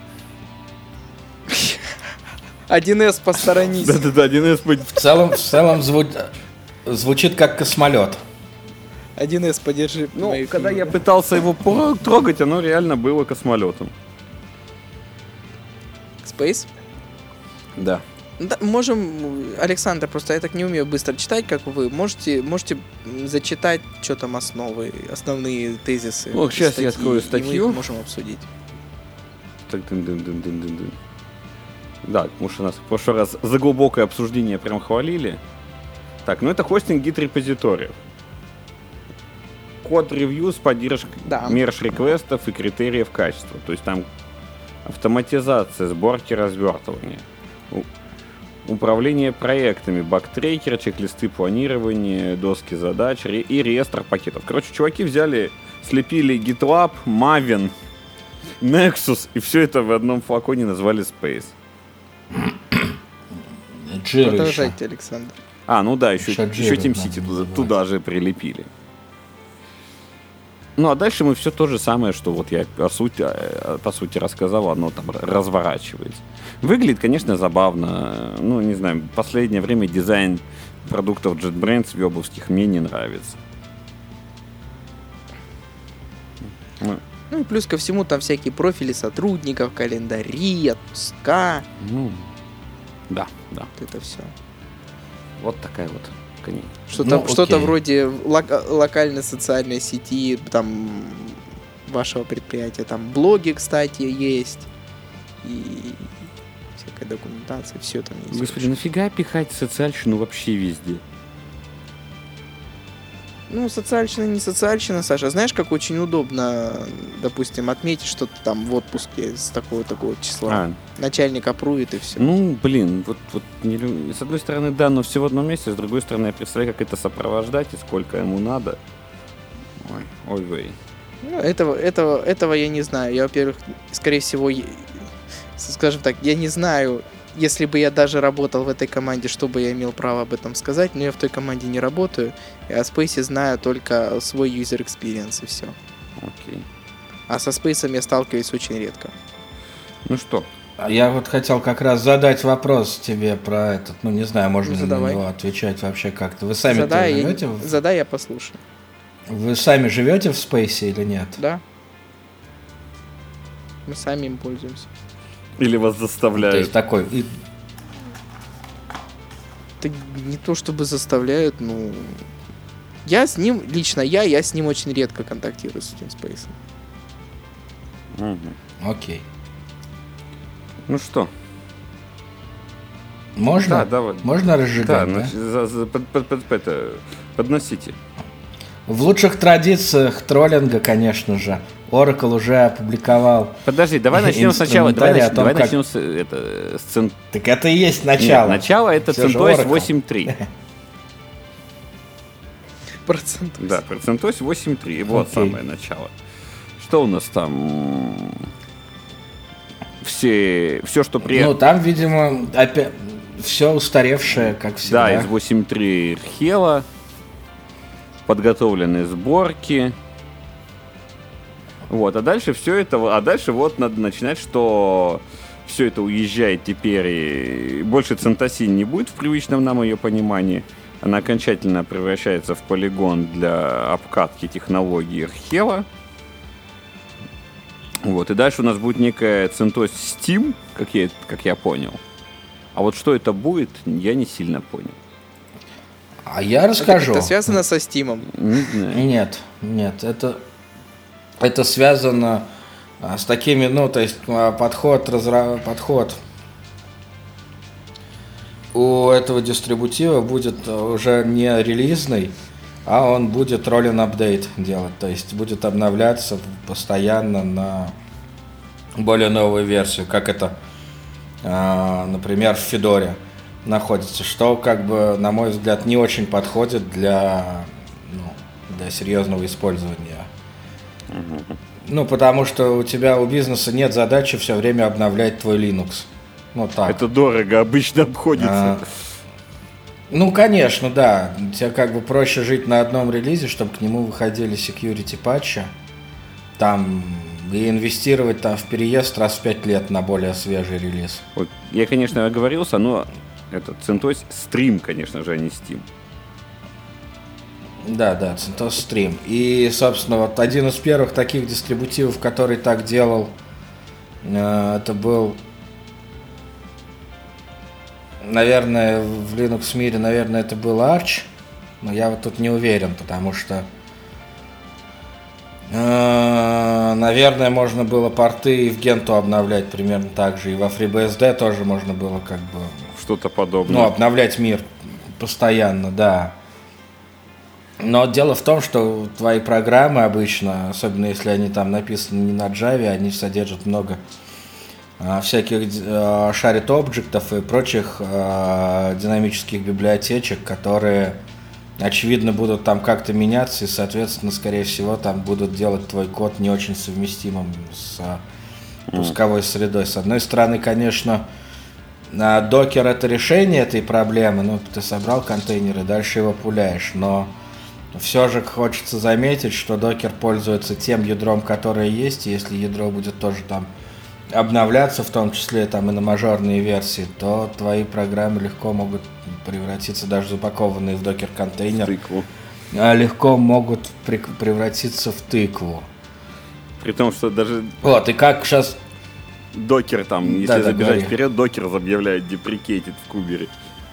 1С посторонись. Да, 1С. В целом звучит как космолет. 1С подержи. Ну, когда я пытался его трогать, оно реально было космолетом. Space? Да. Да, можем, Александр, просто я так не умею быстро читать, как вы. Можете зачитать, что там основные тезисы. Ну, сейчас я открою статью. И мы их можем обсудить. Так, Да, потому что нас в прошлый раз за глубокое обсуждение прям хвалили. Так, это хостинг гид-репозиториев. Код ревью с поддержкой мерж-реквестов и критериев качества. То есть там автоматизация, сборки, развертывания. Управление проектами, баг-трекер, чек-листы планирования, доски задач и реестр пакетов. Короче, чуваки взяли, слепили GitLab, Maven, Nexus, и все это в одном флаконе назвали Space. Продолжайте, Александр. Еще TeamCity туда же прилепили. А дальше мы все то же самое, что вот я по сути рассказал, оно там разворачивается. Выглядит, конечно, забавно. Не знаю, в последнее время дизайн продуктов JetBrains вебовских мне не нравится. И плюс ко всему там всякие профили сотрудников, календари, отпуска. Да. Вот это все. Вот такая вот. Что-то вроде локальной социальной сети, там, вашего предприятия. Там блоги, кстати, есть. И всякая документация, все там есть. Господи, нафига пихать социальщину вообще везде? Социальщина не социальщина, Саша. Знаешь, как очень удобно, допустим, отметить, что ты там в отпуске с такого числа. Начальник опрует и все. С одной стороны, да, но все в одном месте, с другой стороны, я представляю, как это сопровождать и сколько ему надо. Ой. Этого я не знаю. Я, во-первых, скорее всего, скажем так, я не знаю, если бы я даже работал в этой команде, что бы я имел право об этом сказать, но я в той команде не работаю, и о Space знаю только свой user experience и все. Окей. А со Space я сталкиваюсь очень редко. Что? Я вот хотел как раз задать вопрос тебе про этот, не знаю, можно ли на него отвечать вообще как-то. Вы сами живете? Задай, я послушаю. Вы сами живете в Space или нет? Да. Мы сами им пользуемся. Или вас заставляют? То есть такой... Это не то чтобы заставляют, Я с ним, лично я с ним очень редко контактирую с этим Space. Окей. Что? Можно? Да, давай. Можно разжигать, подносите. В лучших традициях троллинга, конечно же, Oracle уже опубликовал. Подожди, давай начнем сначала. Давай начнем с Так это и есть начало. Нет, начало это CentOS 8.3. Про CentOS. Да, про CentOS 8.3. Вот самое начало. Что у нас там? Все, что при... там, видимо, опять все устаревшее, как всегда. Да, из 8.3 Hella. Подготовленные сборки. А дальше все это... дальше надо начинать, что все это уезжает теперь, и больше CentOS не будет в привычном нам ее понимании. Она окончательно превращается в полигон для обкатки технологии Hella. И дальше у нас будет некая CentOS Steam, как я понял. А что это будет, я не сильно понял. А я расскажу. Это связано со Steam? Нет. Это связано с такими, то есть подход у этого дистрибутива будет уже не релизный, а он будет rolling апдейт делать, то есть будет обновляться постоянно на более новую версию, как это, например, в Федоре находится, что, на мой взгляд, не очень подходит для серьезного использования. Потому что у бизнеса нет задачи все время обновлять твой Linux. Так. Это дорого, обычно обходится. Конечно, да. Тебе проще жить на одном релизе, чтобы к нему выходили security патчи. И инвестировать в переезд раз в 5 лет на более свежий релиз. Я, конечно, оговорился, но это CentOS Stream, конечно же, а не Steam. Да, CentOS Stream. И, собственно, один из первых таких дистрибутивов, который так делал, это был, наверное, в Linux мире, это был Arch, но я тут не уверен, потому что Наверное, можно было порты и в Генту обновлять примерно так же. И во FreeBSD тоже можно было как бы... Что-то подобное. Ну, обновлять мир постоянно, да. Но дело в том, что твои программы обычно, особенно если они там написаны не на Java, они содержат много всяких shared объектов и прочих динамических библиотечек, которые, очевидно, будут там как-то меняться и, соответственно, скорее всего, там будут делать твой код не очень совместимым с пусковой средой. С одной стороны, конечно, докер — это решение этой проблемы, ну, ты собрал контейнер и дальше его пуляешь, но все же хочется заметить, что докер пользуется тем ядром, которое есть, и если ядро будет тоже там обновляться, в том числе там и на мажорные версии, то твои программы легко могут превратиться, даже запакованные в докер-контейнер, Тыкву. легко могут превратиться в тыкву. При том, что даже Вот, и как сейчас... докер там, если Да, забежать говори. вперед, докер объявляет deprecated в кубере.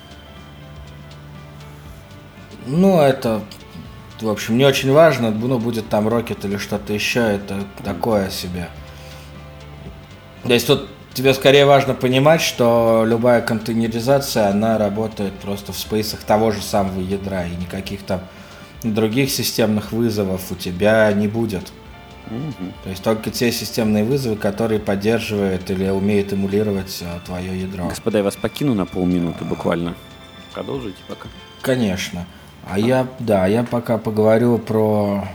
Ну, это, в общем, не очень важно, ну, будет там Rocket или что-то еще, это такое себе. То есть тут тебе скорее важно понимать, что любая контейнеризация, она работает просто в спейсах того же самого ядра, и никаких там других системных вызовов у тебя не будет. То есть только те системные вызовы, которые поддерживают или умеют эмулировать твое ядро. Господа, я вас покину на полминуты буквально. Продолжите пока. Конечно. А я пока поговорю про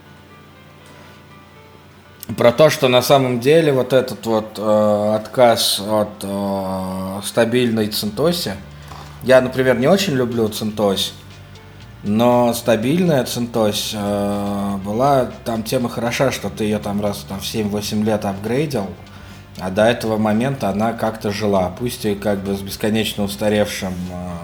то, что на самом деле вот этот вот отказ от стабильной CentOS. Я, например, не очень люблю CentOS, но стабильная CentOS была там тема хороша, что ты ее там раз в 7-8 лет апгрейдил, а до этого момента она как-то жила, пусть и как бы с бесконечно устаревшим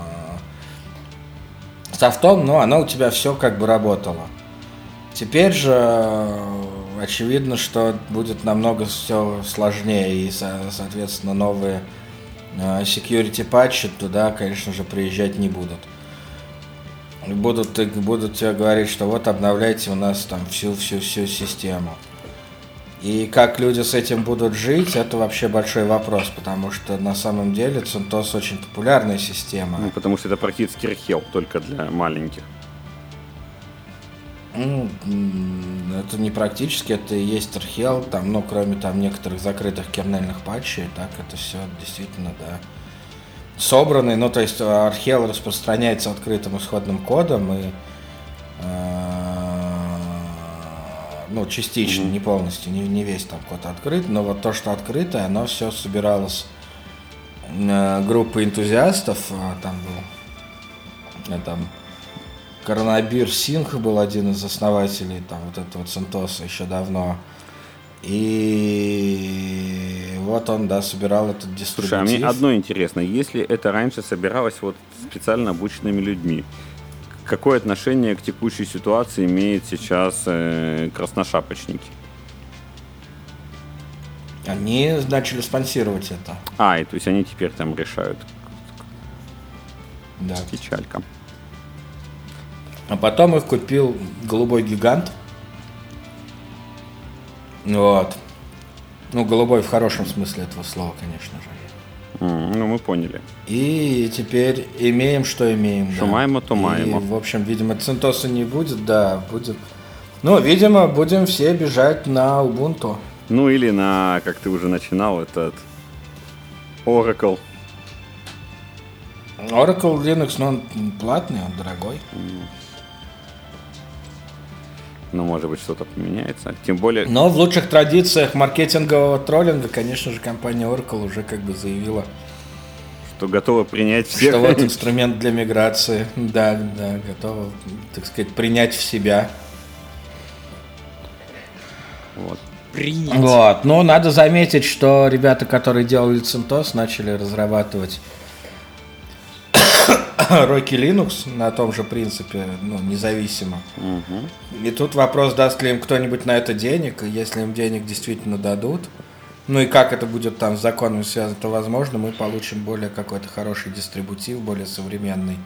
софтом, но она у тебя все как бы работала. Теперь же очевидно, что будет намного все сложнее, и, соответственно, новые security патчи туда, конечно же, приезжать не будут. Будут тебе говорить, что вот обновляйте у нас там всю систему. И как люди с этим будут жить, это вообще большой вопрос, потому что на самом деле CentOS очень популярная система. Ну, потому что это практически RHEL, только для маленьких. Ну, это не практически, это и есть RHEL, там, ну, кроме там некоторых закрытых кернельных патчей, так это все действительно, да, собранный. Ну, то есть RHEL распространяется открытым исходным кодом и ну, частично, не полностью, не весь там код открыт, но вот то, что открытое, оно все собиралось группой энтузиастов, там был там Коронабир Сингх был один из основателей там вот этого CentOS еще давно, и вот он, да, собирал этот дистрибутив. Слушай, а мне одно интересно, если это раньше собиралось вот специально обученными людьми, какое отношение к текущей ситуации имеют сейчас красношапочники? Они начали спонсировать это. И то есть они теперь там решают. Да. Печалька. А потом их купил голубой гигант. Вот. Ну, голубой в хорошем смысле этого слова, конечно же. Ну, мы поняли. И теперь имеем, что имеем. Что маемо, то маемо. И, в общем, видимо, CentOS не будет, да, будет. Ну, видимо, будем все бежать на Ubuntu. Ну, или на, как ты уже начинал, этот Oracle. Oracle Linux, но он платный, он дорогой. Ну, может быть, что-то поменяется. Тем более... Но в лучших традициях маркетингового троллинга, конечно же, компания Oracle уже как бы заявила, что готова принять всех. что вот инструмент для миграции. Да, готова, так сказать, принять в себя. Вот. Принять. Вот. Но надо заметить, что ребята, которые делали CentOS, начали разрабатывать Rocky Linux на том же принципе, ну, независимо. И тут вопрос, даст ли им кто-нибудь на это денег, и если им денег действительно дадут, ну и как это будет там с законом связано, то, возможно, мы получим более какой-то хороший дистрибутив, более современный,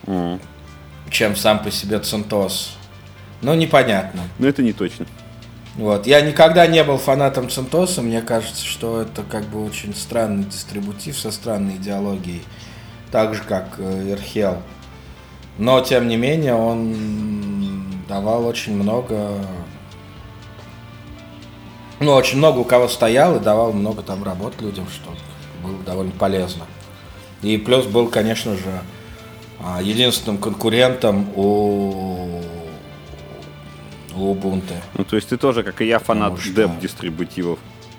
чем сам по себе CentOS. Ну, непонятно. Но это не точно. Вот. Я никогда не был фанатом CentOS, мне кажется, что это как бы очень странный дистрибутив со странной идеологией, так же как Erhel. Но, тем не менее, он давал очень много... Ну, очень много у кого стоял и давал много там работ людям, что было довольно полезно. И плюс был, конечно же, единственным конкурентом у Ubuntu. Ну, то есть ты тоже, как и я, фанат деп-дистрибутивов.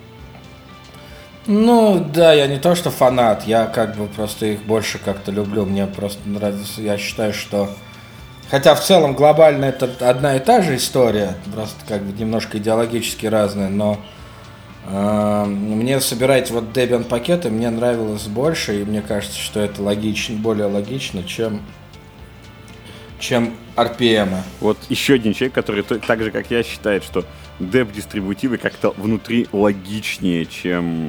Ну, да, я не то что фанат, я как бы просто их больше как-то люблю. Мне просто нравится, я считаю, что... Хотя в целом глобально это одна и та же история, просто как бы немножко идеологически разная, но мне собирать вот Debian пакеты мне нравилось больше, и мне кажется, что это логично, более логично, чем RPM. Вот еще один человек, который так же, как я, считает, что деп-дистрибутивы как-то внутри логичнее, чем...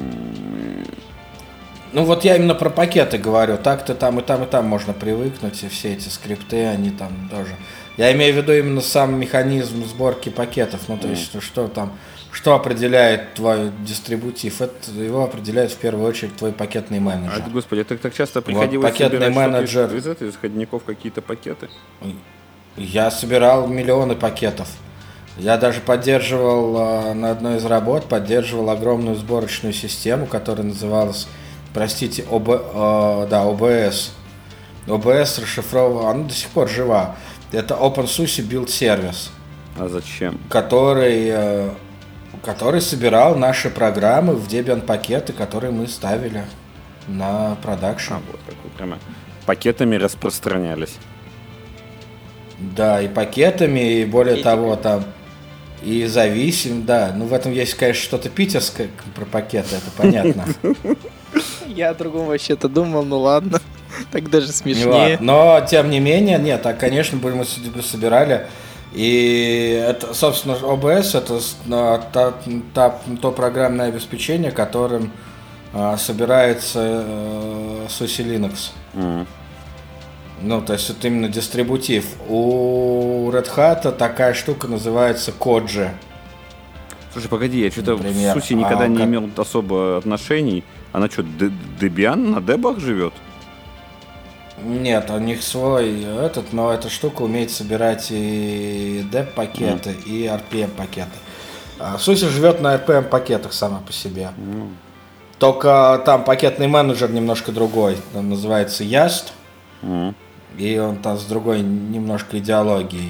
Ну вот я именно про пакеты говорю. Так-то там и там можно привыкнуть, и все эти скрипты, они там тоже. Я имею в виду именно сам механизм сборки пакетов. Ну то есть, что там, что определяет твой дистрибутив? Это его определяет в первую очередь твой пакетный менеджер. Господи, это так часто приходилось вот, пакетный менеджер из исходников какие-то пакеты? Я собирал миллионы пакетов. Я даже поддерживал на одной из работ, огромную сборочную систему, которая называлась, простите, OBS. OBS расшифровывал, она до сих пор жива. Это OpenSUSE Build Service. А зачем? Который собирал наши программы в Debian пакеты, которые мы ставили на продакшн. Вот как вы прямо пакетами распространялись. Да, и пакетами, и более того, там, и зависим, да. Ну, в этом есть, конечно, что-то питерское про пакеты, это понятно. Я о другом вообще-то думал, ну ладно, так даже смешнее. Но, тем не менее, нет, так, конечно, мы собирали. И это, собственно, OBS это то программное обеспечение, которым собирается SUSE Linux. Ну, то есть это именно дистрибутив. У Red Hat такая штука называется Koji. Слушай, погоди, я что-то в SUSE никогда не имел особо отношений. Она что, Debian на дебах живет? Нет, у них свой но эта штука умеет собирать и deb-пакеты, и RPM-пакеты. SUSE живет на RPM-пакетах сама по себе. Только там пакетный менеджер немножко другой. Он называется Yast. И он там с другой немножко идеологией.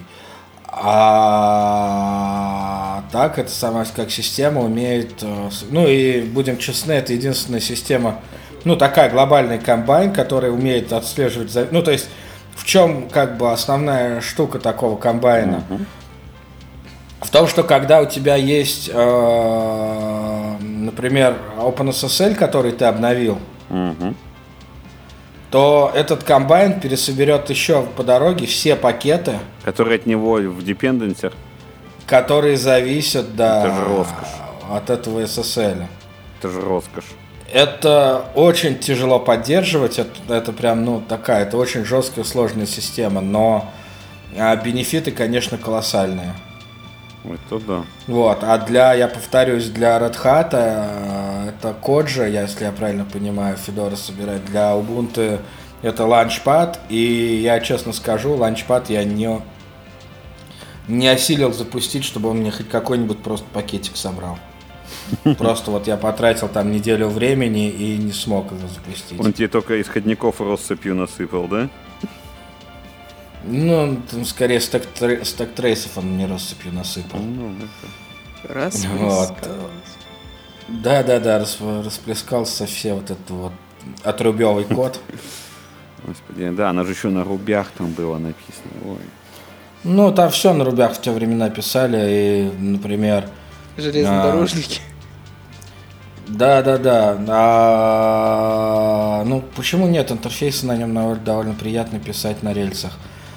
А так, это сама как система умеет... Ну и, будем честны, это единственная система, ну такая глобальный комбайн, который умеет отслеживать... Ну то есть, в чем как бы основная штука такого комбайна? В том, что когда у тебя есть, например, OpenSSL, который ты обновил, то этот комбайн пересоберет еще по дороге все пакеты, которые от него в депенденсер, которые зависят, да, это же роскошь. От этого SSL. Это же роскошь. Это очень тяжело поддерживать, это прям, ну, такая, это очень жесткая, сложная система, но бенефиты, конечно, колоссальные. Это да. Вот, я повторюсь, для Red Hat это Koji, если я правильно понимаю, Fedora собирает. Для Ubuntu это Launchpad, и я честно скажу, Launchpad я не осилил запустить, чтобы он мне хоть какой-нибудь просто пакетик собрал. Просто вот я потратил там неделю времени и не смог его запустить. Он тебе только исходников россыпью насыпал, да? Ну, там скорее стек-трейсов он мне россыпью насыпал. Расплескался. Да, расплескался все вот этот вот отрубевый код. Господи, да, она же еще на рубях там было написано. Ой. Ну, там все на рубях в те времена писали, и, например... Железнодорожники. Да. Ну, почему нет? Интерфейсы на нем довольно приятно писать на рельсах.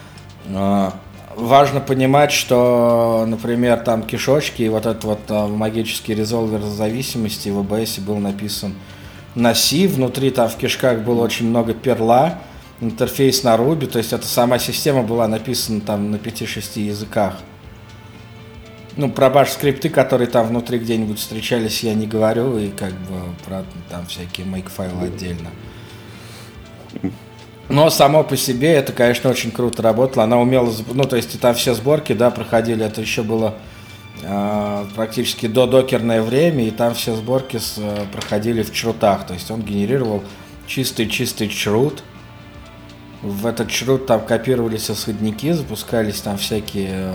Важно понимать, что, например, там кишочки и вот этот вот магический резолвер зависимости в ABS был написан на C. Внутри там в кишках было очень много перла, интерфейс на Ruby, то есть эта сама система была написана там на 5-6 языках. про баш-скрипты, которые там внутри где-нибудь встречались, я не говорю, и как бы про там всякие make-файлы отдельно. Но само по себе это, конечно, очень круто работало. Она умела, то есть там все сборки, да, проходили, это еще было практически до докерное время, и там все сборки проходили в чрутах, то есть он генерировал чистый чрут. В этот чрут там копировались исходники, запускались там всякие,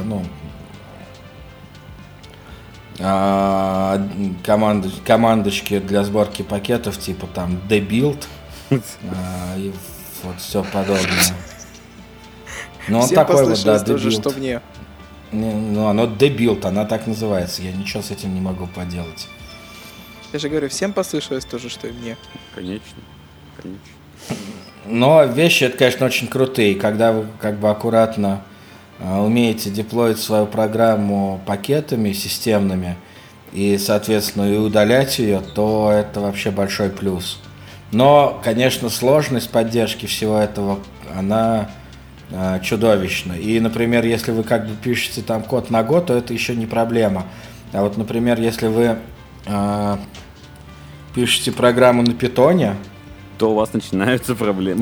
командочки для сборки пакетов, типа там debuild и вот все подобное. Ну, он такой вот, да, тоже, что мне. Ну, оно debuild, она так называется. Я ничего с этим не могу поделать. Я же говорю, всем послышалось тоже, что и мне. Конечно. Но вещи, это, конечно, очень крутые. Когда вы как бы аккуратно умеете деплоить свою программу пакетами системными и, соответственно, и удалять ее, то это вообще большой плюс. Но, конечно, сложность поддержки всего этого, она чудовищна. И, например, если вы как бы пишете там код на Go, то это еще не проблема. А вот, например, если вы пишете программу на Python, то у вас начинаются проблемы.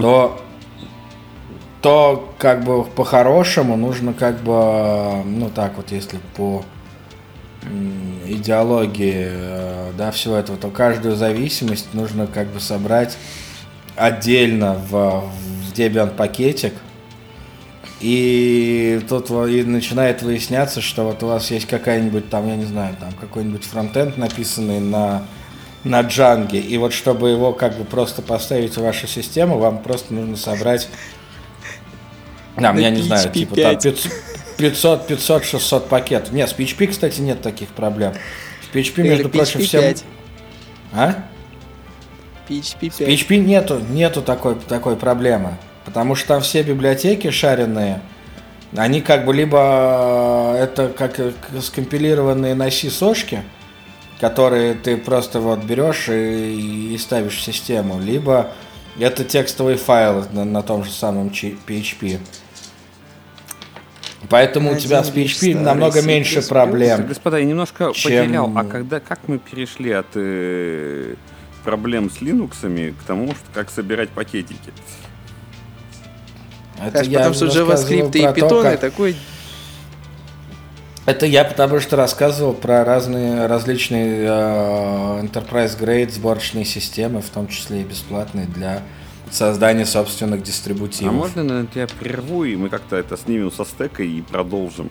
То как бы по-хорошему нужно как бы, так вот, если по идеологии, да, всего этого, то каждую зависимость нужно как бы собрать отдельно в Debian пакетик. И тут и начинает выясняться, что вот у вас есть какая-нибудь там, я не знаю, там какой-нибудь фронтенд, написанный на Django, и вот чтобы его как бы просто поставить в вашу систему, вам просто нужно собрать, я не знаю, типа там 500-600 пакетов. Нет, с PHP, кстати, нет таких проблем. В PHP, между прочим, всем... PHP 5. С PHP нету такой проблемы, потому что там все библиотеки шаренные, они как бы либо это как скомпилированные на C-сошки, которые ты просто вот берешь и ставишь в систему, либо это текстовые файлы на том же самом PHP. Поэтому у тебя с PHP намного меньше проблем. Господа, я немножко потерял. А как мы перешли от проблем с Linux к тому, как собирать пакетики? Это потому что JavaScript и Python такой... Это я потому что рассказывал про различные Enterprise Grade сборочные системы, в том числе и бесплатные, для создания собственных дистрибутивов. А можно, наверное, тебя прерву, и мы как-то это снимем со стека и продолжим?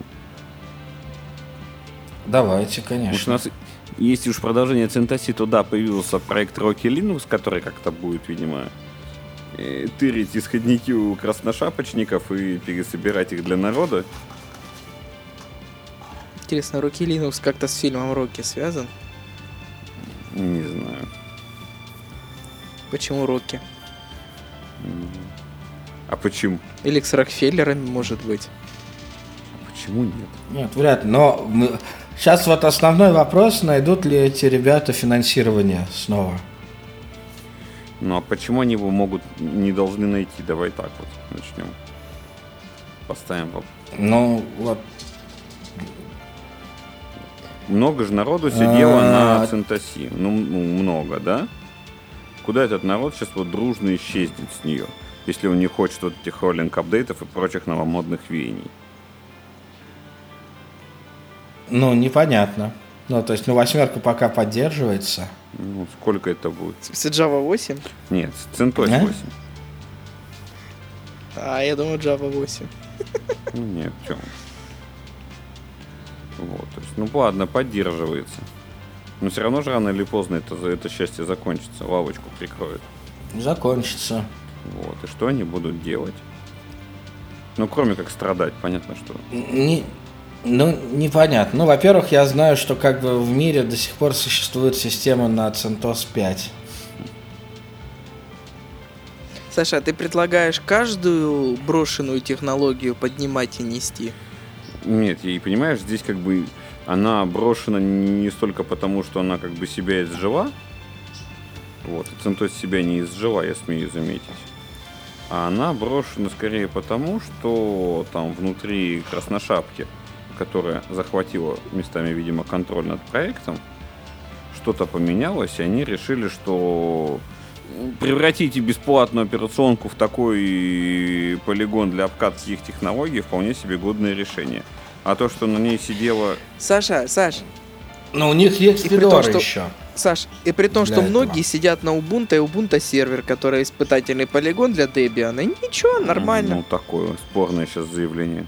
Давайте, конечно. У нас, если уж продолжение CentOS, то да, появился проект Rocky Linux, который как-то будет, видимо, тырить исходники у красношапочников и пересобирать их для народа. Интересно, Rocky Linux как-то с фильмом Рокки связан? Не знаю. Почему Рокки? А почему? Или с Рокфеллерами, может быть. А почему нет? Нет, вряд ли. Но сейчас вот основной вопрос, найдут ли эти ребята финансирование снова. Ну а почему они его не должны найти? Давай так вот начнем. Поставим вопрос. Ну, вот. Много же народу сидело на CentOS. Ну, много, да? Куда этот народ сейчас вот дружно исчезнет с нее, если он не хочет вот этих роллинг-апдейтов и прочих новомодных веяний? Ну, непонятно. Ну, то есть, восьмерка пока поддерживается. Ну, сколько это будет? С Java 8? Нет, CentOS 8. Я думаю, Java 8. Ну, нет, в чем? Вот, то есть, ладно, поддерживается. Но все равно же рано или поздно это счастье закончится, лавочку прикроют. Закончится. Вот, и что они будут делать? Ну, кроме как страдать, понятно, что... Непонятно. Ну, во-первых, я знаю, что как бы в мире до сих пор существует система на CentOS 5. Саша, а ты предлагаешь каждую брошенную технологию поднимать и нести? Нет, и понимаешь, здесь как бы она брошена не столько потому, что она как бы себя изжила. Вот, и CentOS себя не изжила, я смею заметить. А она брошена скорее потому, что там внутри красношапки которая захватила местами, видимо, контроль над проектом, что-то поменялось, и они решили, что превратите бесплатную операционку в такой полигон для обкатки их технологий вполне себе годное решение. А то, что на ней сидела... Саш, Но у них есть Fedora еще. Саш, и при том, что Для этого. многие сидят на Ubuntu, и Ubuntu сервер, который испытательный полигон для Debian, и ничего, нормально. Ну, такое спорное сейчас заявление.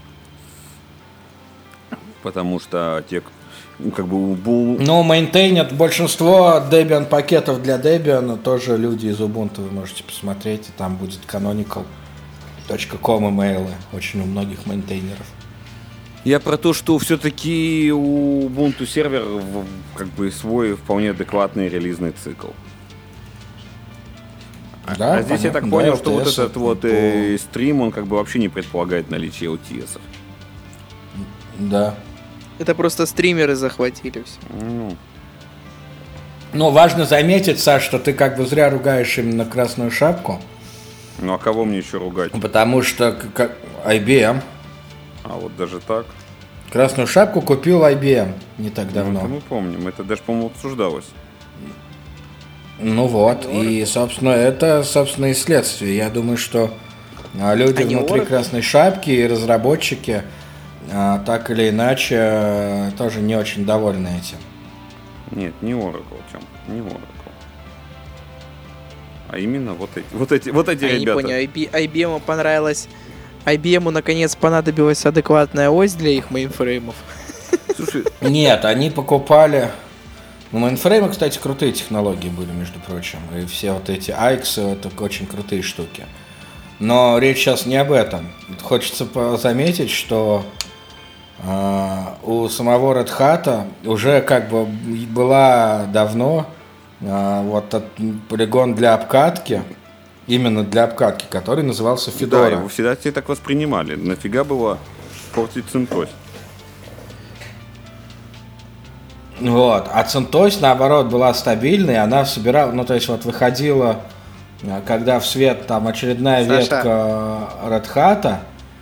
Потому что те, как бы... Ну, мейнтейнят большинство Debian пакетов для Debian, тоже люди из Ubuntu, вы можете посмотреть, и там будет canonical.com имейлы, очень у многих мейнтейнеров. Я про то, что все-таки у Ubuntu сервер как бы свой вполне адекватный релизный цикл. Да, а здесь я так понятно, понял, да, что вот LTS этот вот стрим, он как бы вообще не предполагает наличие LTS. Да. Это просто стримеры захватили все. Ну, важно заметить, Саш, что ты как бы зря ругаешь именно Красную Шапку, Ну а кого мне еще ругать? потому что IBM. А вот даже так. Красную Шапку купил IBM не так давно. Ну, это мы помним, это даже, по-моему, обсуждалось. Ну вот, и, собственно, это, собственно, и следствие. Я думаю, что люди Они внутри Oracle? Красной Шапки и разработчики так или иначе тоже не очень довольны этим. Нет, не Oracle, Тём, не Oracle. А именно вот эти Я не ребята. понял, IBM понравилось. IBM наконец понадобилась адекватная ось для их мейнфреймов. Слушай, Нет, они покупали... Ну, мейнфреймы, кстати, крутые технологии были, между прочим. И все вот эти AIX, это очень крутые штуки. Но речь сейчас не об этом. Хочется заметить, что у самого Red Hat уже как бы была давно вот этот полигон для обкатки, именно для обкатки, который назывался да, Fedora. его всегда все так воспринимали. Нафига было портить CentOS? Вот. А CentOS, наоборот, была стабильной, она собирала, ну, то есть, вот выходила, когда в свет там очередная Саша. ветка Red Hat,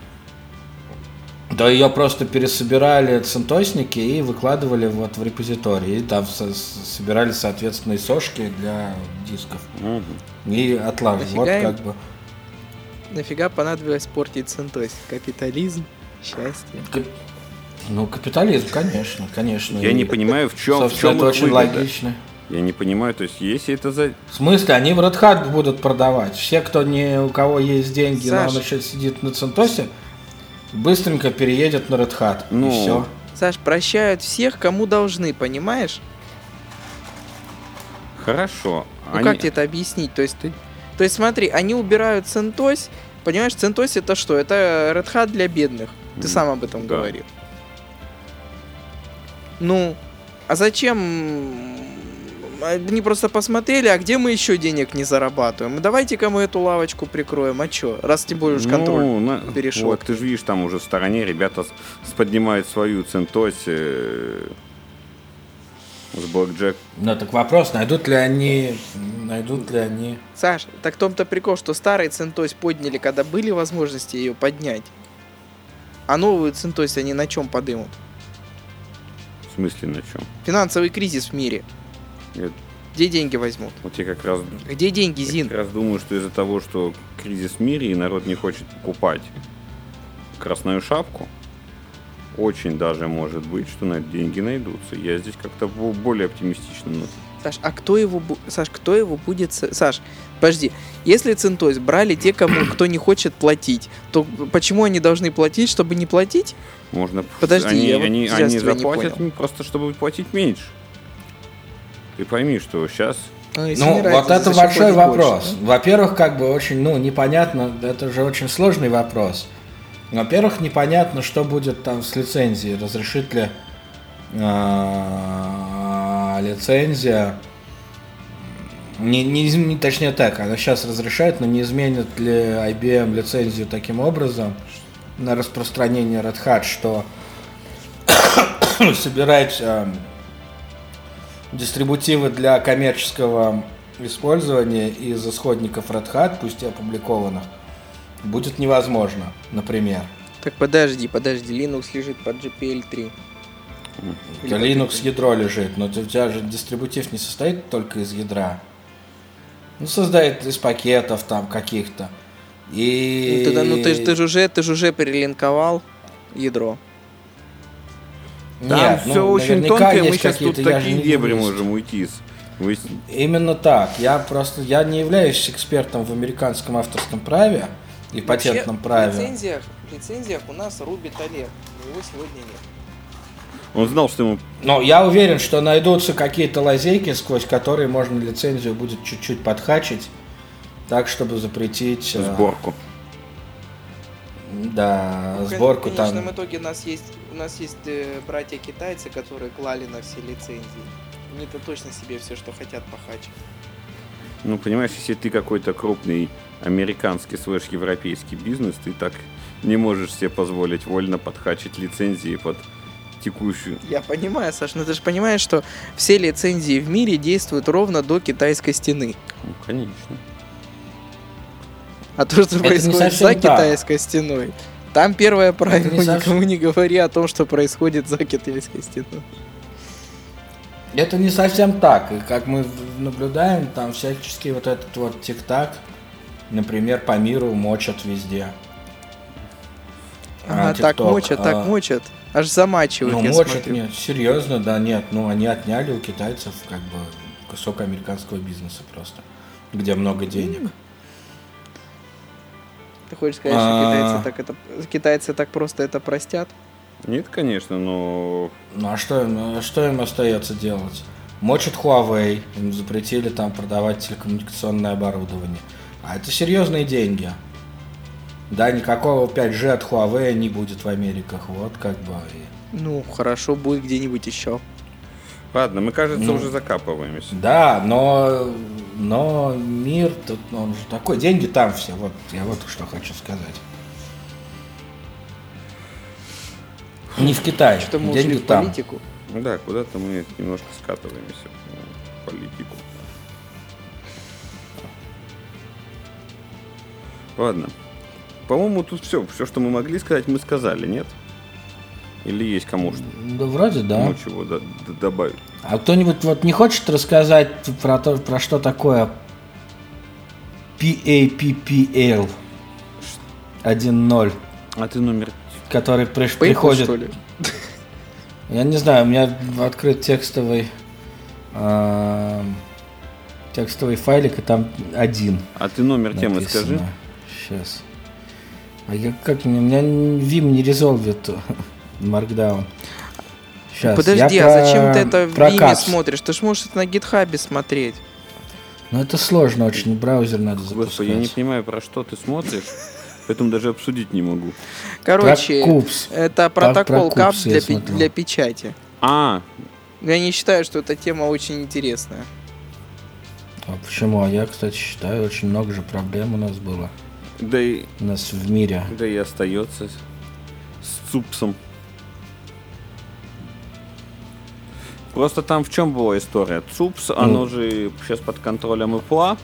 то ее просто пересобирали центосники и выкладывали вот в репозиторий. И там собирали, соответственно, и сошки для дисков. И отлаживали. Вот Нафига им? как бы. Нафига понадобилось портить CentOS? Капитализм, счастье. Ну, капитализм, конечно, конечно. Я И, не понимаю, в чем собственно, это их очень выгода. логично. Я не понимаю, то есть, если это за... В смысле, они в Red Hat будут продавать. Все, у кого есть деньги, но Саш. он еще сидит на CentOS, быстренько переедет на Red Hat. Ну, И все. Саш, прощают всех, кому должны, понимаешь? Хорошо. Ну как тебе это объяснить? То есть смотри, они убирают CentOS, понимаешь, CentOS это что? Это Red Hat для бедных. Ты сам об этом Да. говорил. Ну, а зачем? Они просто посмотрели, а где мы еще денег не зарабатываем? Давайте-ка мы эту лавочку прикроем, а чё? Раз тем более уж контроль перешел. Вот, ты же видишь, там уже в стороне ребята поднимают свою CentOS с Blackjack. Ну, так вопрос, найдут ли они... Саш, так в том-то прикол, что старый CentOS подняли, когда были возможности ее поднять. А новую CentOS они на чем подымут? В смысле на чем? Финансовый кризис в мире. Я- Где деньги возьмут? Вот я как раз Где деньги, Зин? как раз думаю, что из-за того, что кризис в мире и народ не хочет покупать Красную Шапку, очень даже может быть, что на это деньги найдутся. Я здесь как-то более оптимистичен. Саш, а кто его будет... Саш, подожди. Если CentOS брали те, кто не хочет платить, то почему они должны платить, чтобы не платить? Можно... Подожди, я вот они сейчас тебя не заплатят понял. просто, чтобы платить меньше. Ты пойми, что сейчас... Ну, вот это большой вопрос. Во-первых, как бы очень, непонятно, это же очень сложный вопрос. Во-первых, непонятно, что будет там с лицензией, разрешит ли лицензия, точнее так, она сейчас разрешает, но не изменит ли IBM лицензию таким образом на распространение Red Hat, что собирать дистрибутивы для коммерческого использования из исходников Red Hat, пусть и опубликованных, будет невозможно, например. Так подожди, Linux лежит под GPL 3. Linux ядро лежит, но у тебя же дистрибутив не состоит только из ядра. Ну, создает из пакетов там каких-то. И... ты же уже перелинковал ядро. Там Нет, все очень тонко, и мы сейчас тут я же такие не дебри юрист. можем уйти. Именно так. Я не являюсь экспертом в американском авторском праве и патентном праве. В лицензиях у нас рубит Олег, его сегодня нет. Он знал, что ему... Но я уверен, что найдутся какие-то лазейки, сквозь которые можно лицензию будет чуть-чуть подхачить, так, чтобы запретить... Сборку. Да, Ну, сборку в там... конечном итоге у нас есть братья-китайцы, которые клали на все лицензии. Они-то точно себе все, что хотят, похачат. Ну, понимаешь, если ты какой-то крупный американский /европейский бизнес, ты так не можешь себе позволить вольно подхачить лицензии под текущую. Я понимаю, Саш, но ты же понимаешь, что все лицензии в мире действуют ровно до китайской стены. Ну, конечно. А то, что происходит за китайской стеной, там первое правило: никому не говори о том, что происходит за китайской стеной. Это не совсем так. И как мы наблюдаем, там всячески вот этот вот тик-так, например, по миру мочат везде. Так мочат. Аж замачивают, ну, я мочат, смотрю. нет, серьезно, да, нет. Ну, они отняли у китайцев как бы кусок американского бизнеса просто, где много денег. Ты хочешь сказать, что китайцы так просто это простят? Нет, конечно, но... Ну, а что им остается делать? Мочат Huawei, им запретили там продавать телекоммуникационное оборудование. А это серьезные деньги. Да, никакого 5G от Huawei не будет в Америках, вот как бы. Ну, хорошо, будет где-нибудь еще. Ладно, мы, кажется, уже закапываемся. Да, но мир, тут, он же такой, деньги там все, вот, я вот что хочу сказать. Не в Китае, Что мы деньги ушли в там. политику? Да, куда-то мы немножко скатываемся в политику. Ладно. По-моему, тут все, что мы могли сказать, мы сказали, нет? Или есть кому что? Да вроде да. Ну, чего добавить? А кто-нибудь вот не хочет рассказать про что такое PAPPL 1.0? А ты номер... Который Paper, приходит... что ли? Я не знаю, у меня открыт текстовый файлик, и там 1. А ты номер темы скажи. Сейчас. А я как мне? У меня Vim не резолвит Markdown. Сейчас. Подожди, а зачем ты это в Vim смотришь? Ты ж можешь это на GitHub смотреть. Ну это сложно очень, браузер надо запускать. Господи, я не понимаю, про что ты смотришь, поэтому даже обсудить не могу. Короче, это протокол про CAPS для печати. А. Я не считаю, что эта тема очень интересная. А почему? А я, кстати, считаю, очень много же проблем у нас было. Да и... У нас в мире. Да и остается с ЦУПСом. Просто там в чем была история? ЦУПС, оно же сейчас под контролем Apple.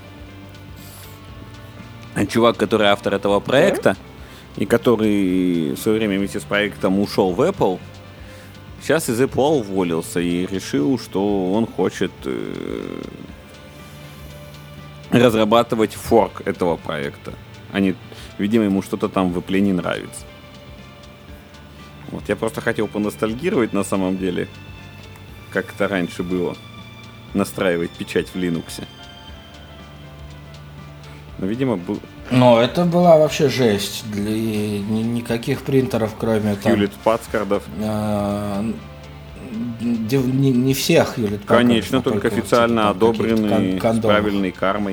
А чувак, который автор этого проекта, и который в свое время вместе с проектом ушел в Apple, сейчас из Apple уволился и решил, что он хочет разрабатывать форк этого проекта. Видимо, ему что-то там в Apple не нравится. Вот, я просто хотел поностальгировать на самом деле, как это раньше было, настраивать печать в Linux. Но, видимо, Ну, это была вообще жесть. Никаких принтеров, кроме там... Hewlett-Packard'ов. Не всех Hewlett-Packard'ов. Конечно, только официально одобренные, с правильной кармой.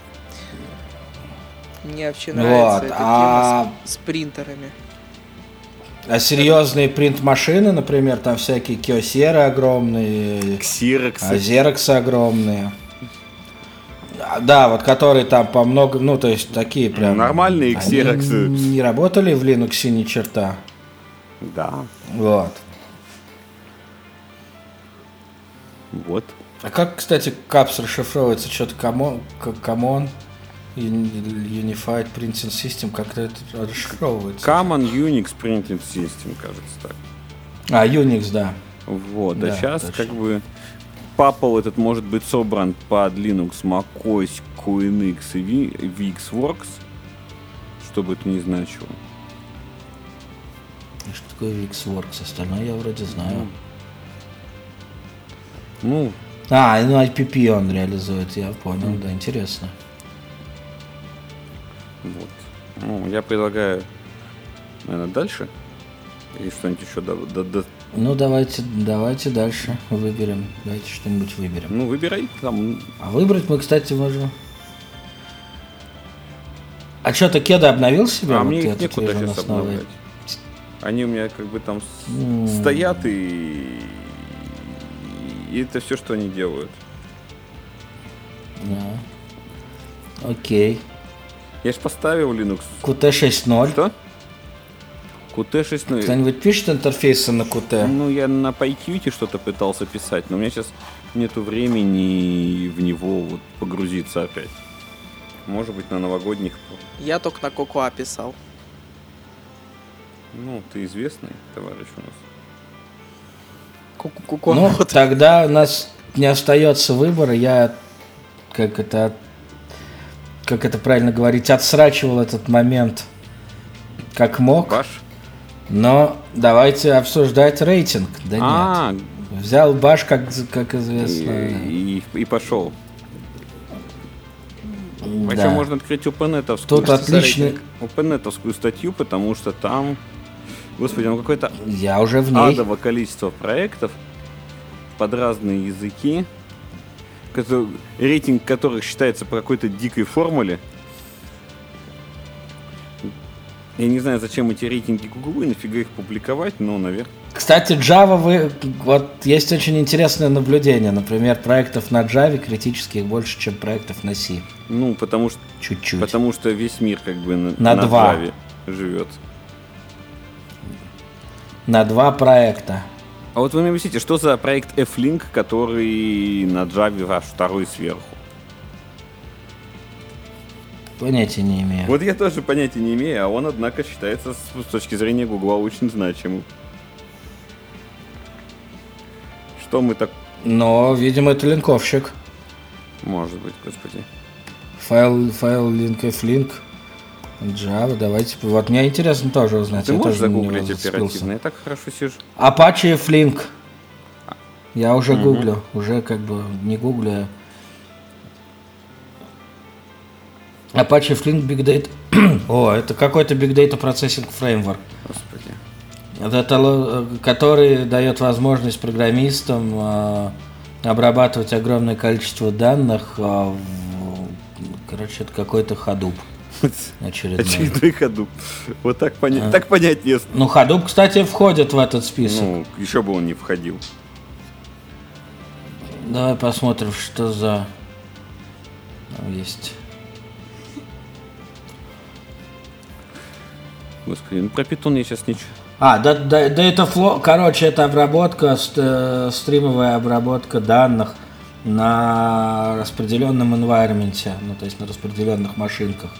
Мне вообще нравится эта тема с принтерами. А серьезные принт-машины, например, там всякие Kyocera огромные, Xerox огромные. Да, вот которые там по много, ну то есть такие прям... Нормальные Xerox. Не работали в Linux ни черта. Да. Вот. Вот. А как, кстати, капс расшифровывается? Что-то камон Unified Printing System, как-то это расшифровывается. Common Unix Printing System, кажется так. А, Unix, да. Вот, Да, а сейчас точно. как бы Papal этот может быть собран под Linux, macOS, QNX и VxWorks, что бы это ни значило. И что такое VxWorks? Остальное я вроде знаю. Ну, IPP он реализует, я понял, да, интересно. вот. Ну, я предлагаю, наверное, дальше. Или что-нибудь еще Ну, давайте дальше выберем. Давайте что-нибудь выберем. Ну, выбирай там. А выбрать мы, кстати, можем. А что, ты Кеда обновил себе? А вот мне их этот некуда Vision сейчас основной? обновлять. Они у меня как бы там стоят, и это все, что они делают. Да. Окей. Я же поставил Linux. Qt 6.0. Что? Qt 6.0. Кто-нибудь пишет интерфейсы на Qt? Ну, я на PyQt что-то пытался писать, но у меня сейчас нету времени в него вот погрузиться опять. Может быть, на новогодних. Я только на Cocoa писал. Ну, ты известный товарищ у нас. Cocoa. Ну, тогда у нас не остается выбора. Я, как это правильно говорить, отсрачивал этот момент как мог. Баш? Но давайте обсуждать рейтинг. Да нет. Взял баш, как известно. И пошел. Да. Еще можно открыть OpenNet-овскую Тут отличный... OpenNet-овскую статью, потому что там, господи, ну какое-то Я уже в ней. адово количество проектов под разные языки, рейтинг которых считается по какой-то дикой формуле. Я не знаю, зачем эти рейтинги Google, нафига их публиковать, но, наверное. Кстати, Java, вот есть очень интересное наблюдение. Например, проектов на Java критических больше, чем проектов на C. Ну, потому что... Чуть-чуть. Потому что весь мир как бы На 2. Java живет. На 2 проекта. А вот вы мне объясните, что за проект F-Link, который на Java аж второй сверху? Понятия не имею. Вот я тоже понятия не имею, а он, однако, считается с точки зрения Гугла очень значимым. Что мы так... Но, видимо, это линковщик. Может быть, господи. Файл link f-link. Java, давайте. Вот мне интересно тоже узнать. Ты я можешь тоже на него загуглить зацепился. оперативно? Я так хорошо сижу. Apache F-Link. Я уже гуглю. Уже как бы не гуглю. Apache Flink Big Data. О, это какой-то Big Data Processing Framework. Господи. Это, который дает возможность программистам обрабатывать огромное количество данных. Короче, это какой-то Hadoop очередной. Очередной Hadoop. Вот так понять. Так понять не... Ну, Hadoop, кстати, входит в этот список. Ну, еще бы он не входил. Давай посмотрим, что за... Там есть... Господи, ну про Python я сейчас ничего. Короче, это обработка, стримовая обработка данных на распределенном environment, ну, то есть на распределенных машинках.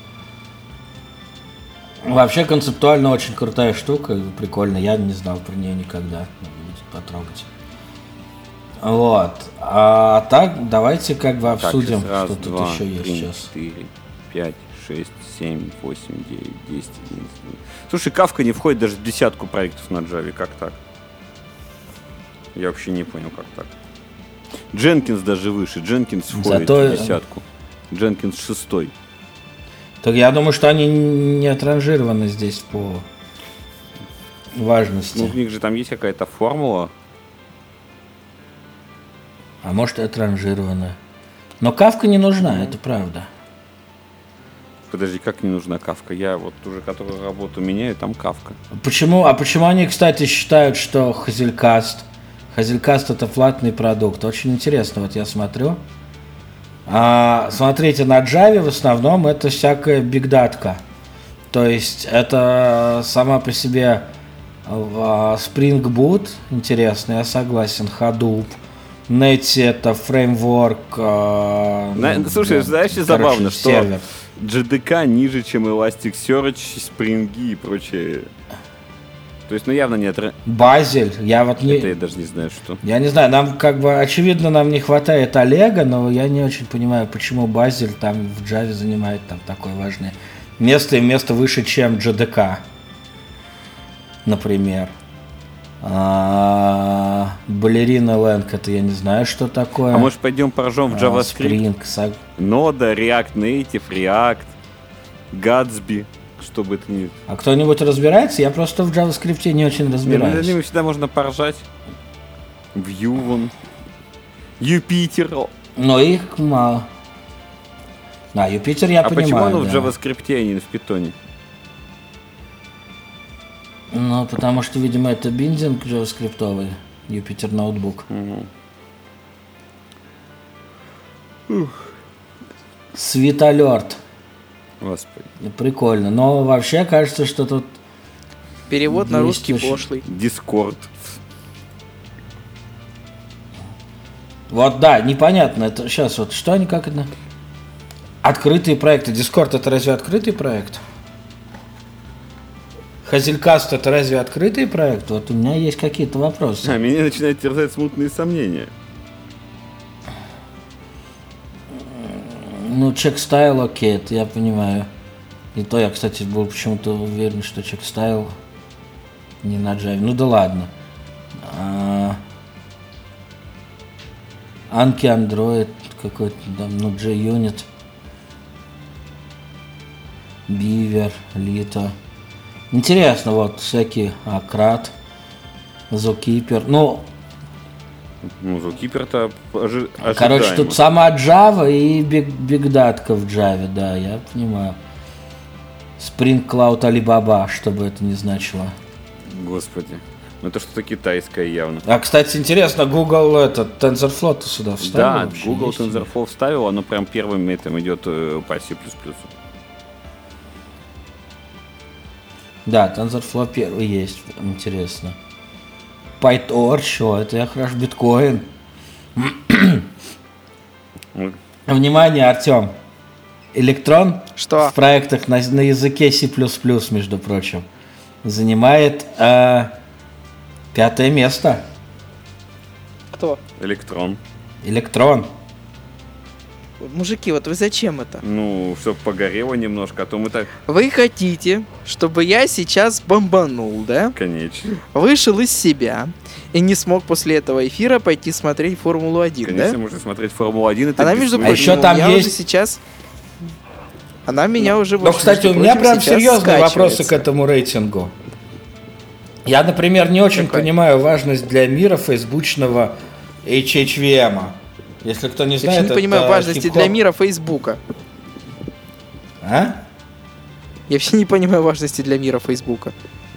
Вообще концептуально очень крутая штука, прикольно, я не знал про нее никогда, надо будет потрогать. Вот. А так, давайте как бы обсудим, так, что тут еще есть 3, сейчас. 4, 5, 6, 7, 8, 9, 10, 11. Слушай, Kafka не входит даже в десятку проектов на Java. Как так? Я вообще не понял, как так. Jenkins даже выше. Jenkins входит в десятку. Jenkins 6. Так я думаю, что они не отранжированы здесь по важности. Ну, в них же там есть какая-то формула. А может и отранжированы. Но Kafka не нужна, это правда. Подожди, как не нужна Kafka? Я вот уже которую работу меняю, там Kafka. Почему они, кстати, считают, что Hazelcast это платный продукт? Очень интересно, вот я смотрю. Смотрите, на Java в основном это всякая бигдатка. То есть это сама по себе Spring Boot, интересно, я согласен, Hadoop. Netty это фреймворк. Слушай, знаешь, забавно, что сервер. JDK ниже, чем Elasticsearch, Spring и прочее. То есть, явно нет. Базель, я вот не... Это я даже не знаю, что. Я не знаю, нам очевидно, нам не хватает Олега, но я не очень понимаю, почему Базель там в Java занимает там такое важное место и место выше, чем JDK, например. Балерина Лэнг, это я не знаю, что такое. А может пойдем поржем в JavaScript? Spring, Нода, React Native, React, Gatsby, что бы это ни... А кто-нибудь разбирается? Я просто в JavaScript не очень разбираюсь. Над ними всегда можно поржать. Vue вон. Юпитер. Но их мало. Юпитер я понимаю. А почему оно да. в JavaScript, а не в Python? Ну, потому что, видимо, это биндинг JavaScript-овый. Юпитер ноутбук. Sweet Alert. Господи. Прикольно. Но вообще кажется, что тут... Перевод на русский очень... пошлый. Discord. Вот, да, непонятно. Это сейчас вот что они, как это... Открытые проекты. Discord это разве открытый проект? Хазелькаст это разве открытый проект? Вот у меня есть какие-то вопросы. Меня начинают терзать смутные сомнения. Ну, чек-стайл, окей, это я понимаю. И то я, кстати, был почему-то уверен, что чек-стайл не на Java. Ну да ладно. Анки Android какой-то там, ну, JUnit. Beaver, Lito. Интересно, вот всякие Акрат, Zookeeper. Ну, Zookeeper-то ожидаемо. Короче, тут сама Java и бигдатка в Java, да, я понимаю. Spring Cloud Alibaba, что бы это ни значило. Господи. Ну это что-то китайское явно. А, кстати, интересно, Google этот TensorFlow сюда вставил? Да, вообще? Google Есть TensorFlow вставил, оно прям первым этим идет по C++. Да, TensorFlow первый есть, интересно. PyTorch, это я хорошо, биткоин. Внимание, Артем. Электрон Что? в проектах на языке C++, между прочим, занимает 5-е место. Кто? Электрон. Электрон. Мужики, вот вы зачем это? Ну, чтоб погорело немножко, а то мы так... Вы хотите, чтобы я сейчас бомбанул, да? Конечно. Вышел из себя и не смог после этого эфира пойти смотреть Формулу-1, Конечно, да? можно смотреть Формулу-1. Это Она, между бессмысленно. прочим, еще там я есть- уже сейчас... Она меня уже... Но, больше, кстати, между у меня прочим, прям сейчас серьезные вопросы скачивается. к этому рейтингу. Я, например, не очень Какой? понимаю важность для мира фейсбучного HHVM. Если кто не Я знает, вообще не понимаю это важности хип-хоп. для мира Фейсбука. А? Я вообще не понимаю важности для мира Фейсбука.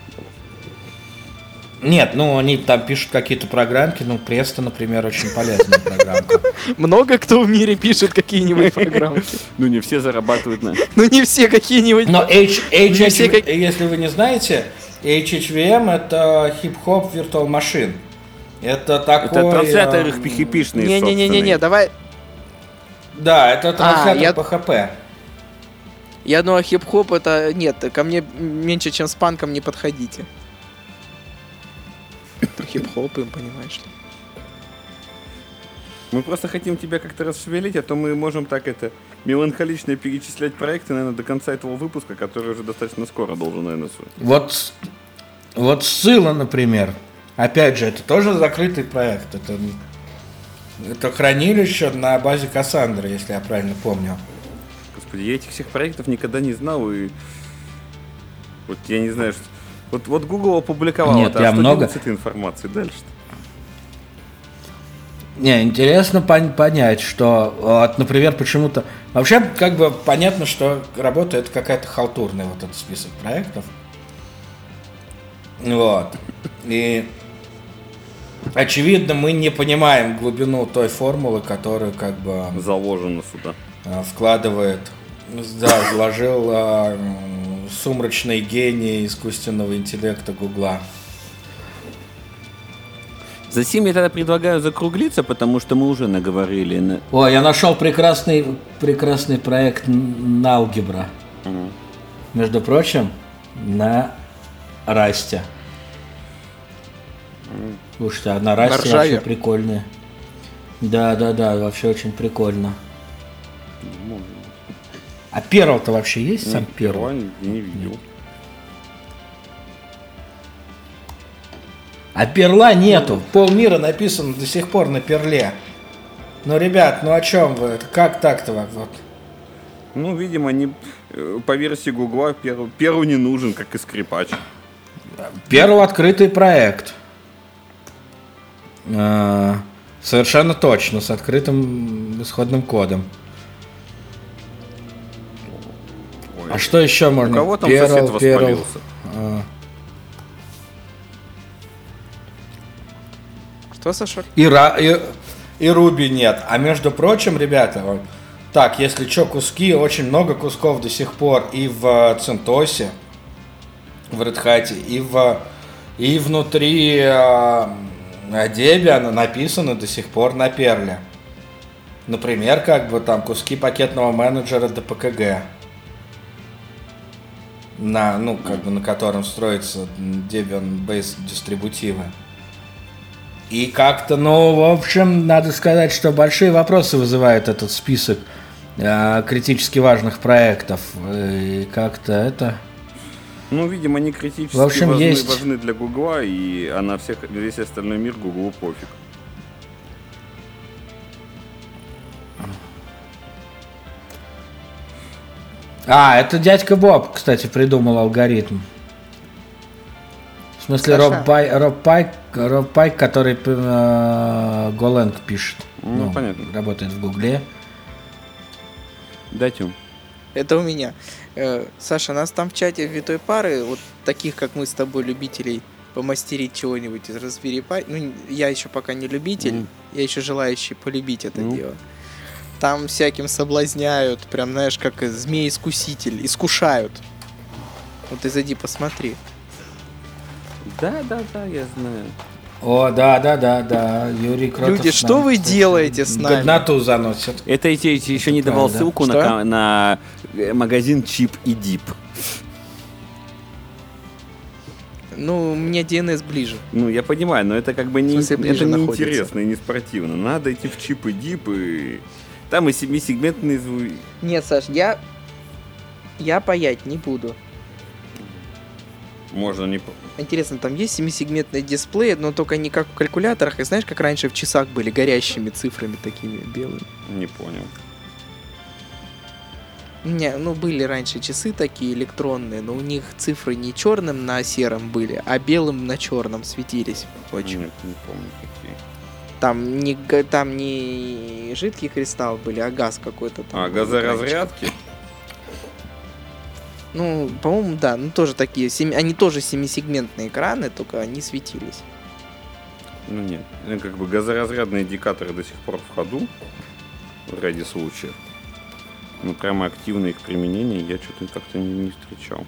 Нет, ну они там пишут какие-то программки, ну Преста, например, очень полезная программка. Много кто в мире пишет какие-нибудь программки. Ну, не все зарабатывают на... Ну не все какие-нибудь... Но все как- если вы не знаете, HHVM это хип-хоп Virtual Machine. Это такой... Это транслятор их PHP-шный, Не-не-не-не, давай... Да, это транслятор я- PHP. Я думаю, хип-хоп это... Нет, ко мне меньше, чем с панком не подходите. Это хип-хоп им, понимаешь ли. Мы просто хотим тебя как-то расшевелить, а то мы можем так это меланхолично перечислять проекты, наверное, до конца этого выпуска, который уже достаточно скоро должен, наверное, Вот Scylla, например. Опять же, это тоже закрытый проект. Это хранилище на базе Cassandra, если я правильно помню. Господи, я этих всех проектов никогда не знал, и вот я не знаю, что... Вот Google опубликовал Нет, это, я а что много- делать с этой информацией дальше-то? Не, интересно понять, что, вот, например, почему-то... Вообще, как бы понятно, что работа это какая-то халтурная, вот этот список проектов. Вот. И очевидно, мы не понимаем глубину той формулы, которую как бы Заложено сюда. вкладывает, да, заложил сумрачный гений искусственного интеллекта Гугла. За сим я тогда предлагаю закруглиться, потому что мы уже наговорили. О, я нашел прекрасный проект на алгебра. Между прочим, на Расте. Слушайте, а на Расте вообще прикольная. Да, вообще очень прикольно. А Перл-то вообще есть сам Перл? Я не видел. А Перла нету. Полмира написано до сих пор на Перле. Ну, ребят, ну о чем вы? Как так-то вот? Ну, видимо, по версии Гугла Перл не нужен, как и скрипач. Перл открытый проект. Совершенно точно, с открытым исходным кодом. Ой. А что еще можно? У кого там сосед воспалился? Что, Саша? И Руби нет. А между прочим, ребята, вот, так, если что, куски, очень много кусков до сих пор и в Центосе, в Red Hat, и внутри Debian написано до сих пор на Перле. Например, как бы там куски пакетного менеджера DPKG, на котором строятся Debian-based дистрибутивы. И как-то, в общем, надо сказать, что большие вопросы вызывает этот список критически важных проектов. И как-то это... Ну, видимо, они критически важны для Гугла, а на весь остальной мир Гуглу пофиг. Это дядька Боб, кстати, придумал алгоритм. В смысле, Роб Пайк, который Гоlang пишет. Понятно. Работает в Гугле. Да, Тём. Это у меня. Саша, нас там в чате витой пары, вот таких, как мы с тобой, любителей помастерить чего-нибудь из Raspberry Pi. Ну, я еще пока не любитель, я еще желающий полюбить это дело. Там всяким соблазняют, прям, знаешь, как змей-искуситель, искушают. Вот ты зайди, посмотри. Да, я знаю. О, да, Юрий Кротов. Люди, что вы делаете с нами? Годноту заносят. Это я тебе еще не давал ссылку на магазин Чип и Дип. Ну, мне DNS ближе. Ну, я понимаю, но это как бы не интересно и не спортивно. Надо идти в Чип и Дип, и там и 7-сегментные звуки. Нет, Саш, я паять не буду. Можно не... Интересно, там есть 7-сегментный дисплей, но только не как в калькуляторах, и знаешь, как раньше в часах были горящими цифрами такими белыми. Не понял. Не, были раньше часы такие электронные, но у них цифры не черным на сером были, а белым на черном светились. Очень. Нет, не помню какие. Там не жидкий кристалл были, а газ какой-то. Газоразрядки? Ну, по-моему, да, тоже такие, они тоже 7-сегментные экраны, только они светились. Ну нет, как бы газоразрядные индикаторы до сих пор в ходу в ряде случаев. Но прямо активное их применение я что-то как-то не встречал.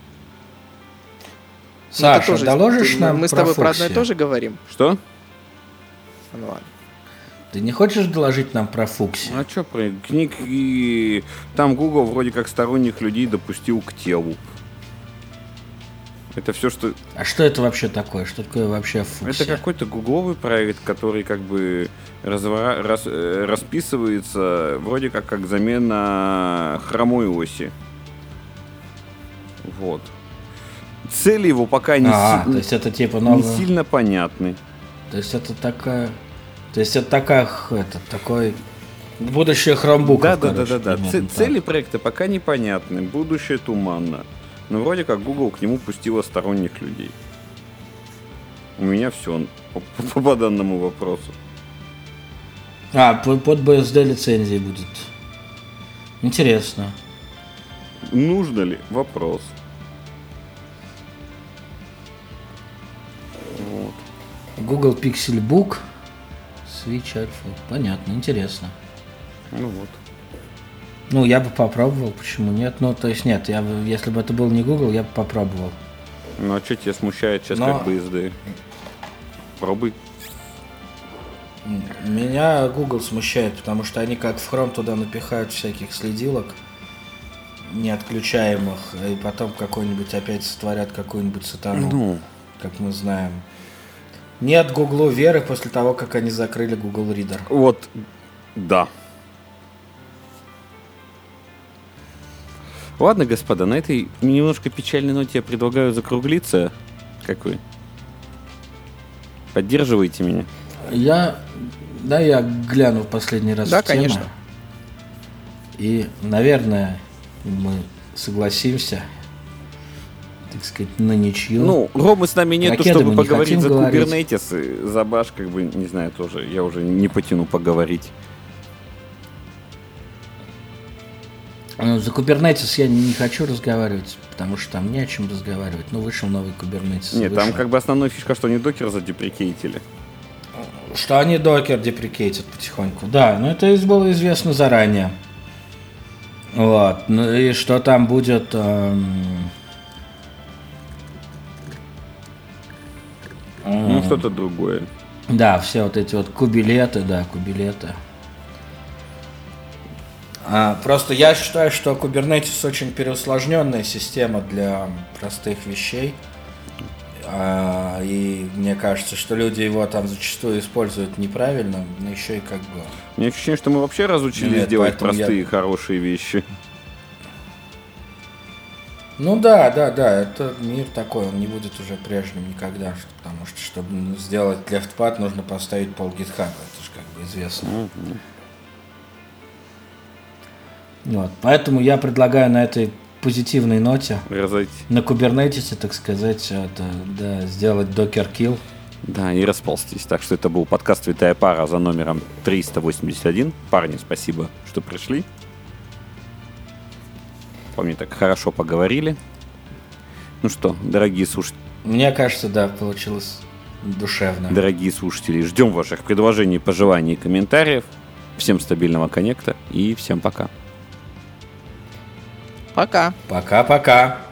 Саша, доложишь нам мы с тобой про одно и то же говорим? Что? Ну ладно. Ты не хочешь доложить нам про Фукси? А что про книг и... Там Google вроде как сторонних людей допустил к телу. Это все, что... А что это вообще такое? Что такое вообще Фукси? Это какой-то гугловый проект, который как бы расписывается вроде как замена хромой оси. Вот. Цели его пока то есть это типа не сильно понятны. То есть это такая... То есть это такой будущее хромбуков. Да. Цели проекта пока непонятны, будущее туманно. Но вроде как Google к нему пустила сторонних людей. У меня все по данному вопросу. Под BSD лицензией будет. Интересно. Нужно ли? Вопрос. Вот. Google Pixel Book. Switch Alpha. Понятно, интересно. Ну вот. Ну, я бы попробовал, почему нет? Ну, то есть нет, если бы это был не Google, я бы попробовал. Ну, а что тебя смущает сейчас как BSD? Пробуй. Меня Google смущает, потому что они как в Chrome туда напихают всяких следилок неотключаемых, и потом какой-нибудь опять сотворят какую-нибудь сатану, как мы знаем. Нет Гуглу веры после того, как они закрыли Google Reader. Вот, да. Ладно, господа, на этой немножко печальной ноте я предлагаю закруглиться. Как вы? Поддерживаете меня? Я гляну в последний раз. Да, в тему. конечно. И, наверное, мы согласимся, так сказать, на ничью. Ну, Ромы с нами нету, Ракеты чтобы мы не поговорить хотим за говорить. Kubernetes. И за баш, как бы, не знаю, тоже. Я уже не потяну поговорить. За Kubernetes я не хочу разговаривать, потому что там не о чем разговаривать. Ну, вышел новый Kubernetes. Нет, там вышел. как бы основная фишка, что они докер задеприкейтили. Что они докер деприкейтят потихоньку. Да, но это было известно заранее. Вот. Ну и что там будет... Ну, что-то другое. Да, все вот эти вот кубилеты. Просто я считаю, что Kubernetes очень переусложненная система для простых вещей. И мне кажется, что люди его там зачастую используют неправильно, но еще и как бы... У меня ощущение, что мы вообще разучились Нет, делать поэтому простые, хорошие вещи. Ну да, это мир такой, он не будет уже прежним никогда, потому что, чтобы сделать лефтпад, нужно поставить пол GitHub, это же как бы известно. Вот, поэтому я предлагаю на этой позитивной ноте на Kubernetes, так сказать, сделать Docker Kill. Да, и расползтись. Так что это был подкаст «Святая пара» за номером 381. Парни, спасибо, что пришли. Помню, так хорошо поговорили. Ну что, дорогие слушатели. Мне кажется, да, получилось душевно. Дорогие слушатели, ждем ваших предложений, пожеланий и комментариев. Всем стабильного коннекта и всем пока. Пока. Пока-пока.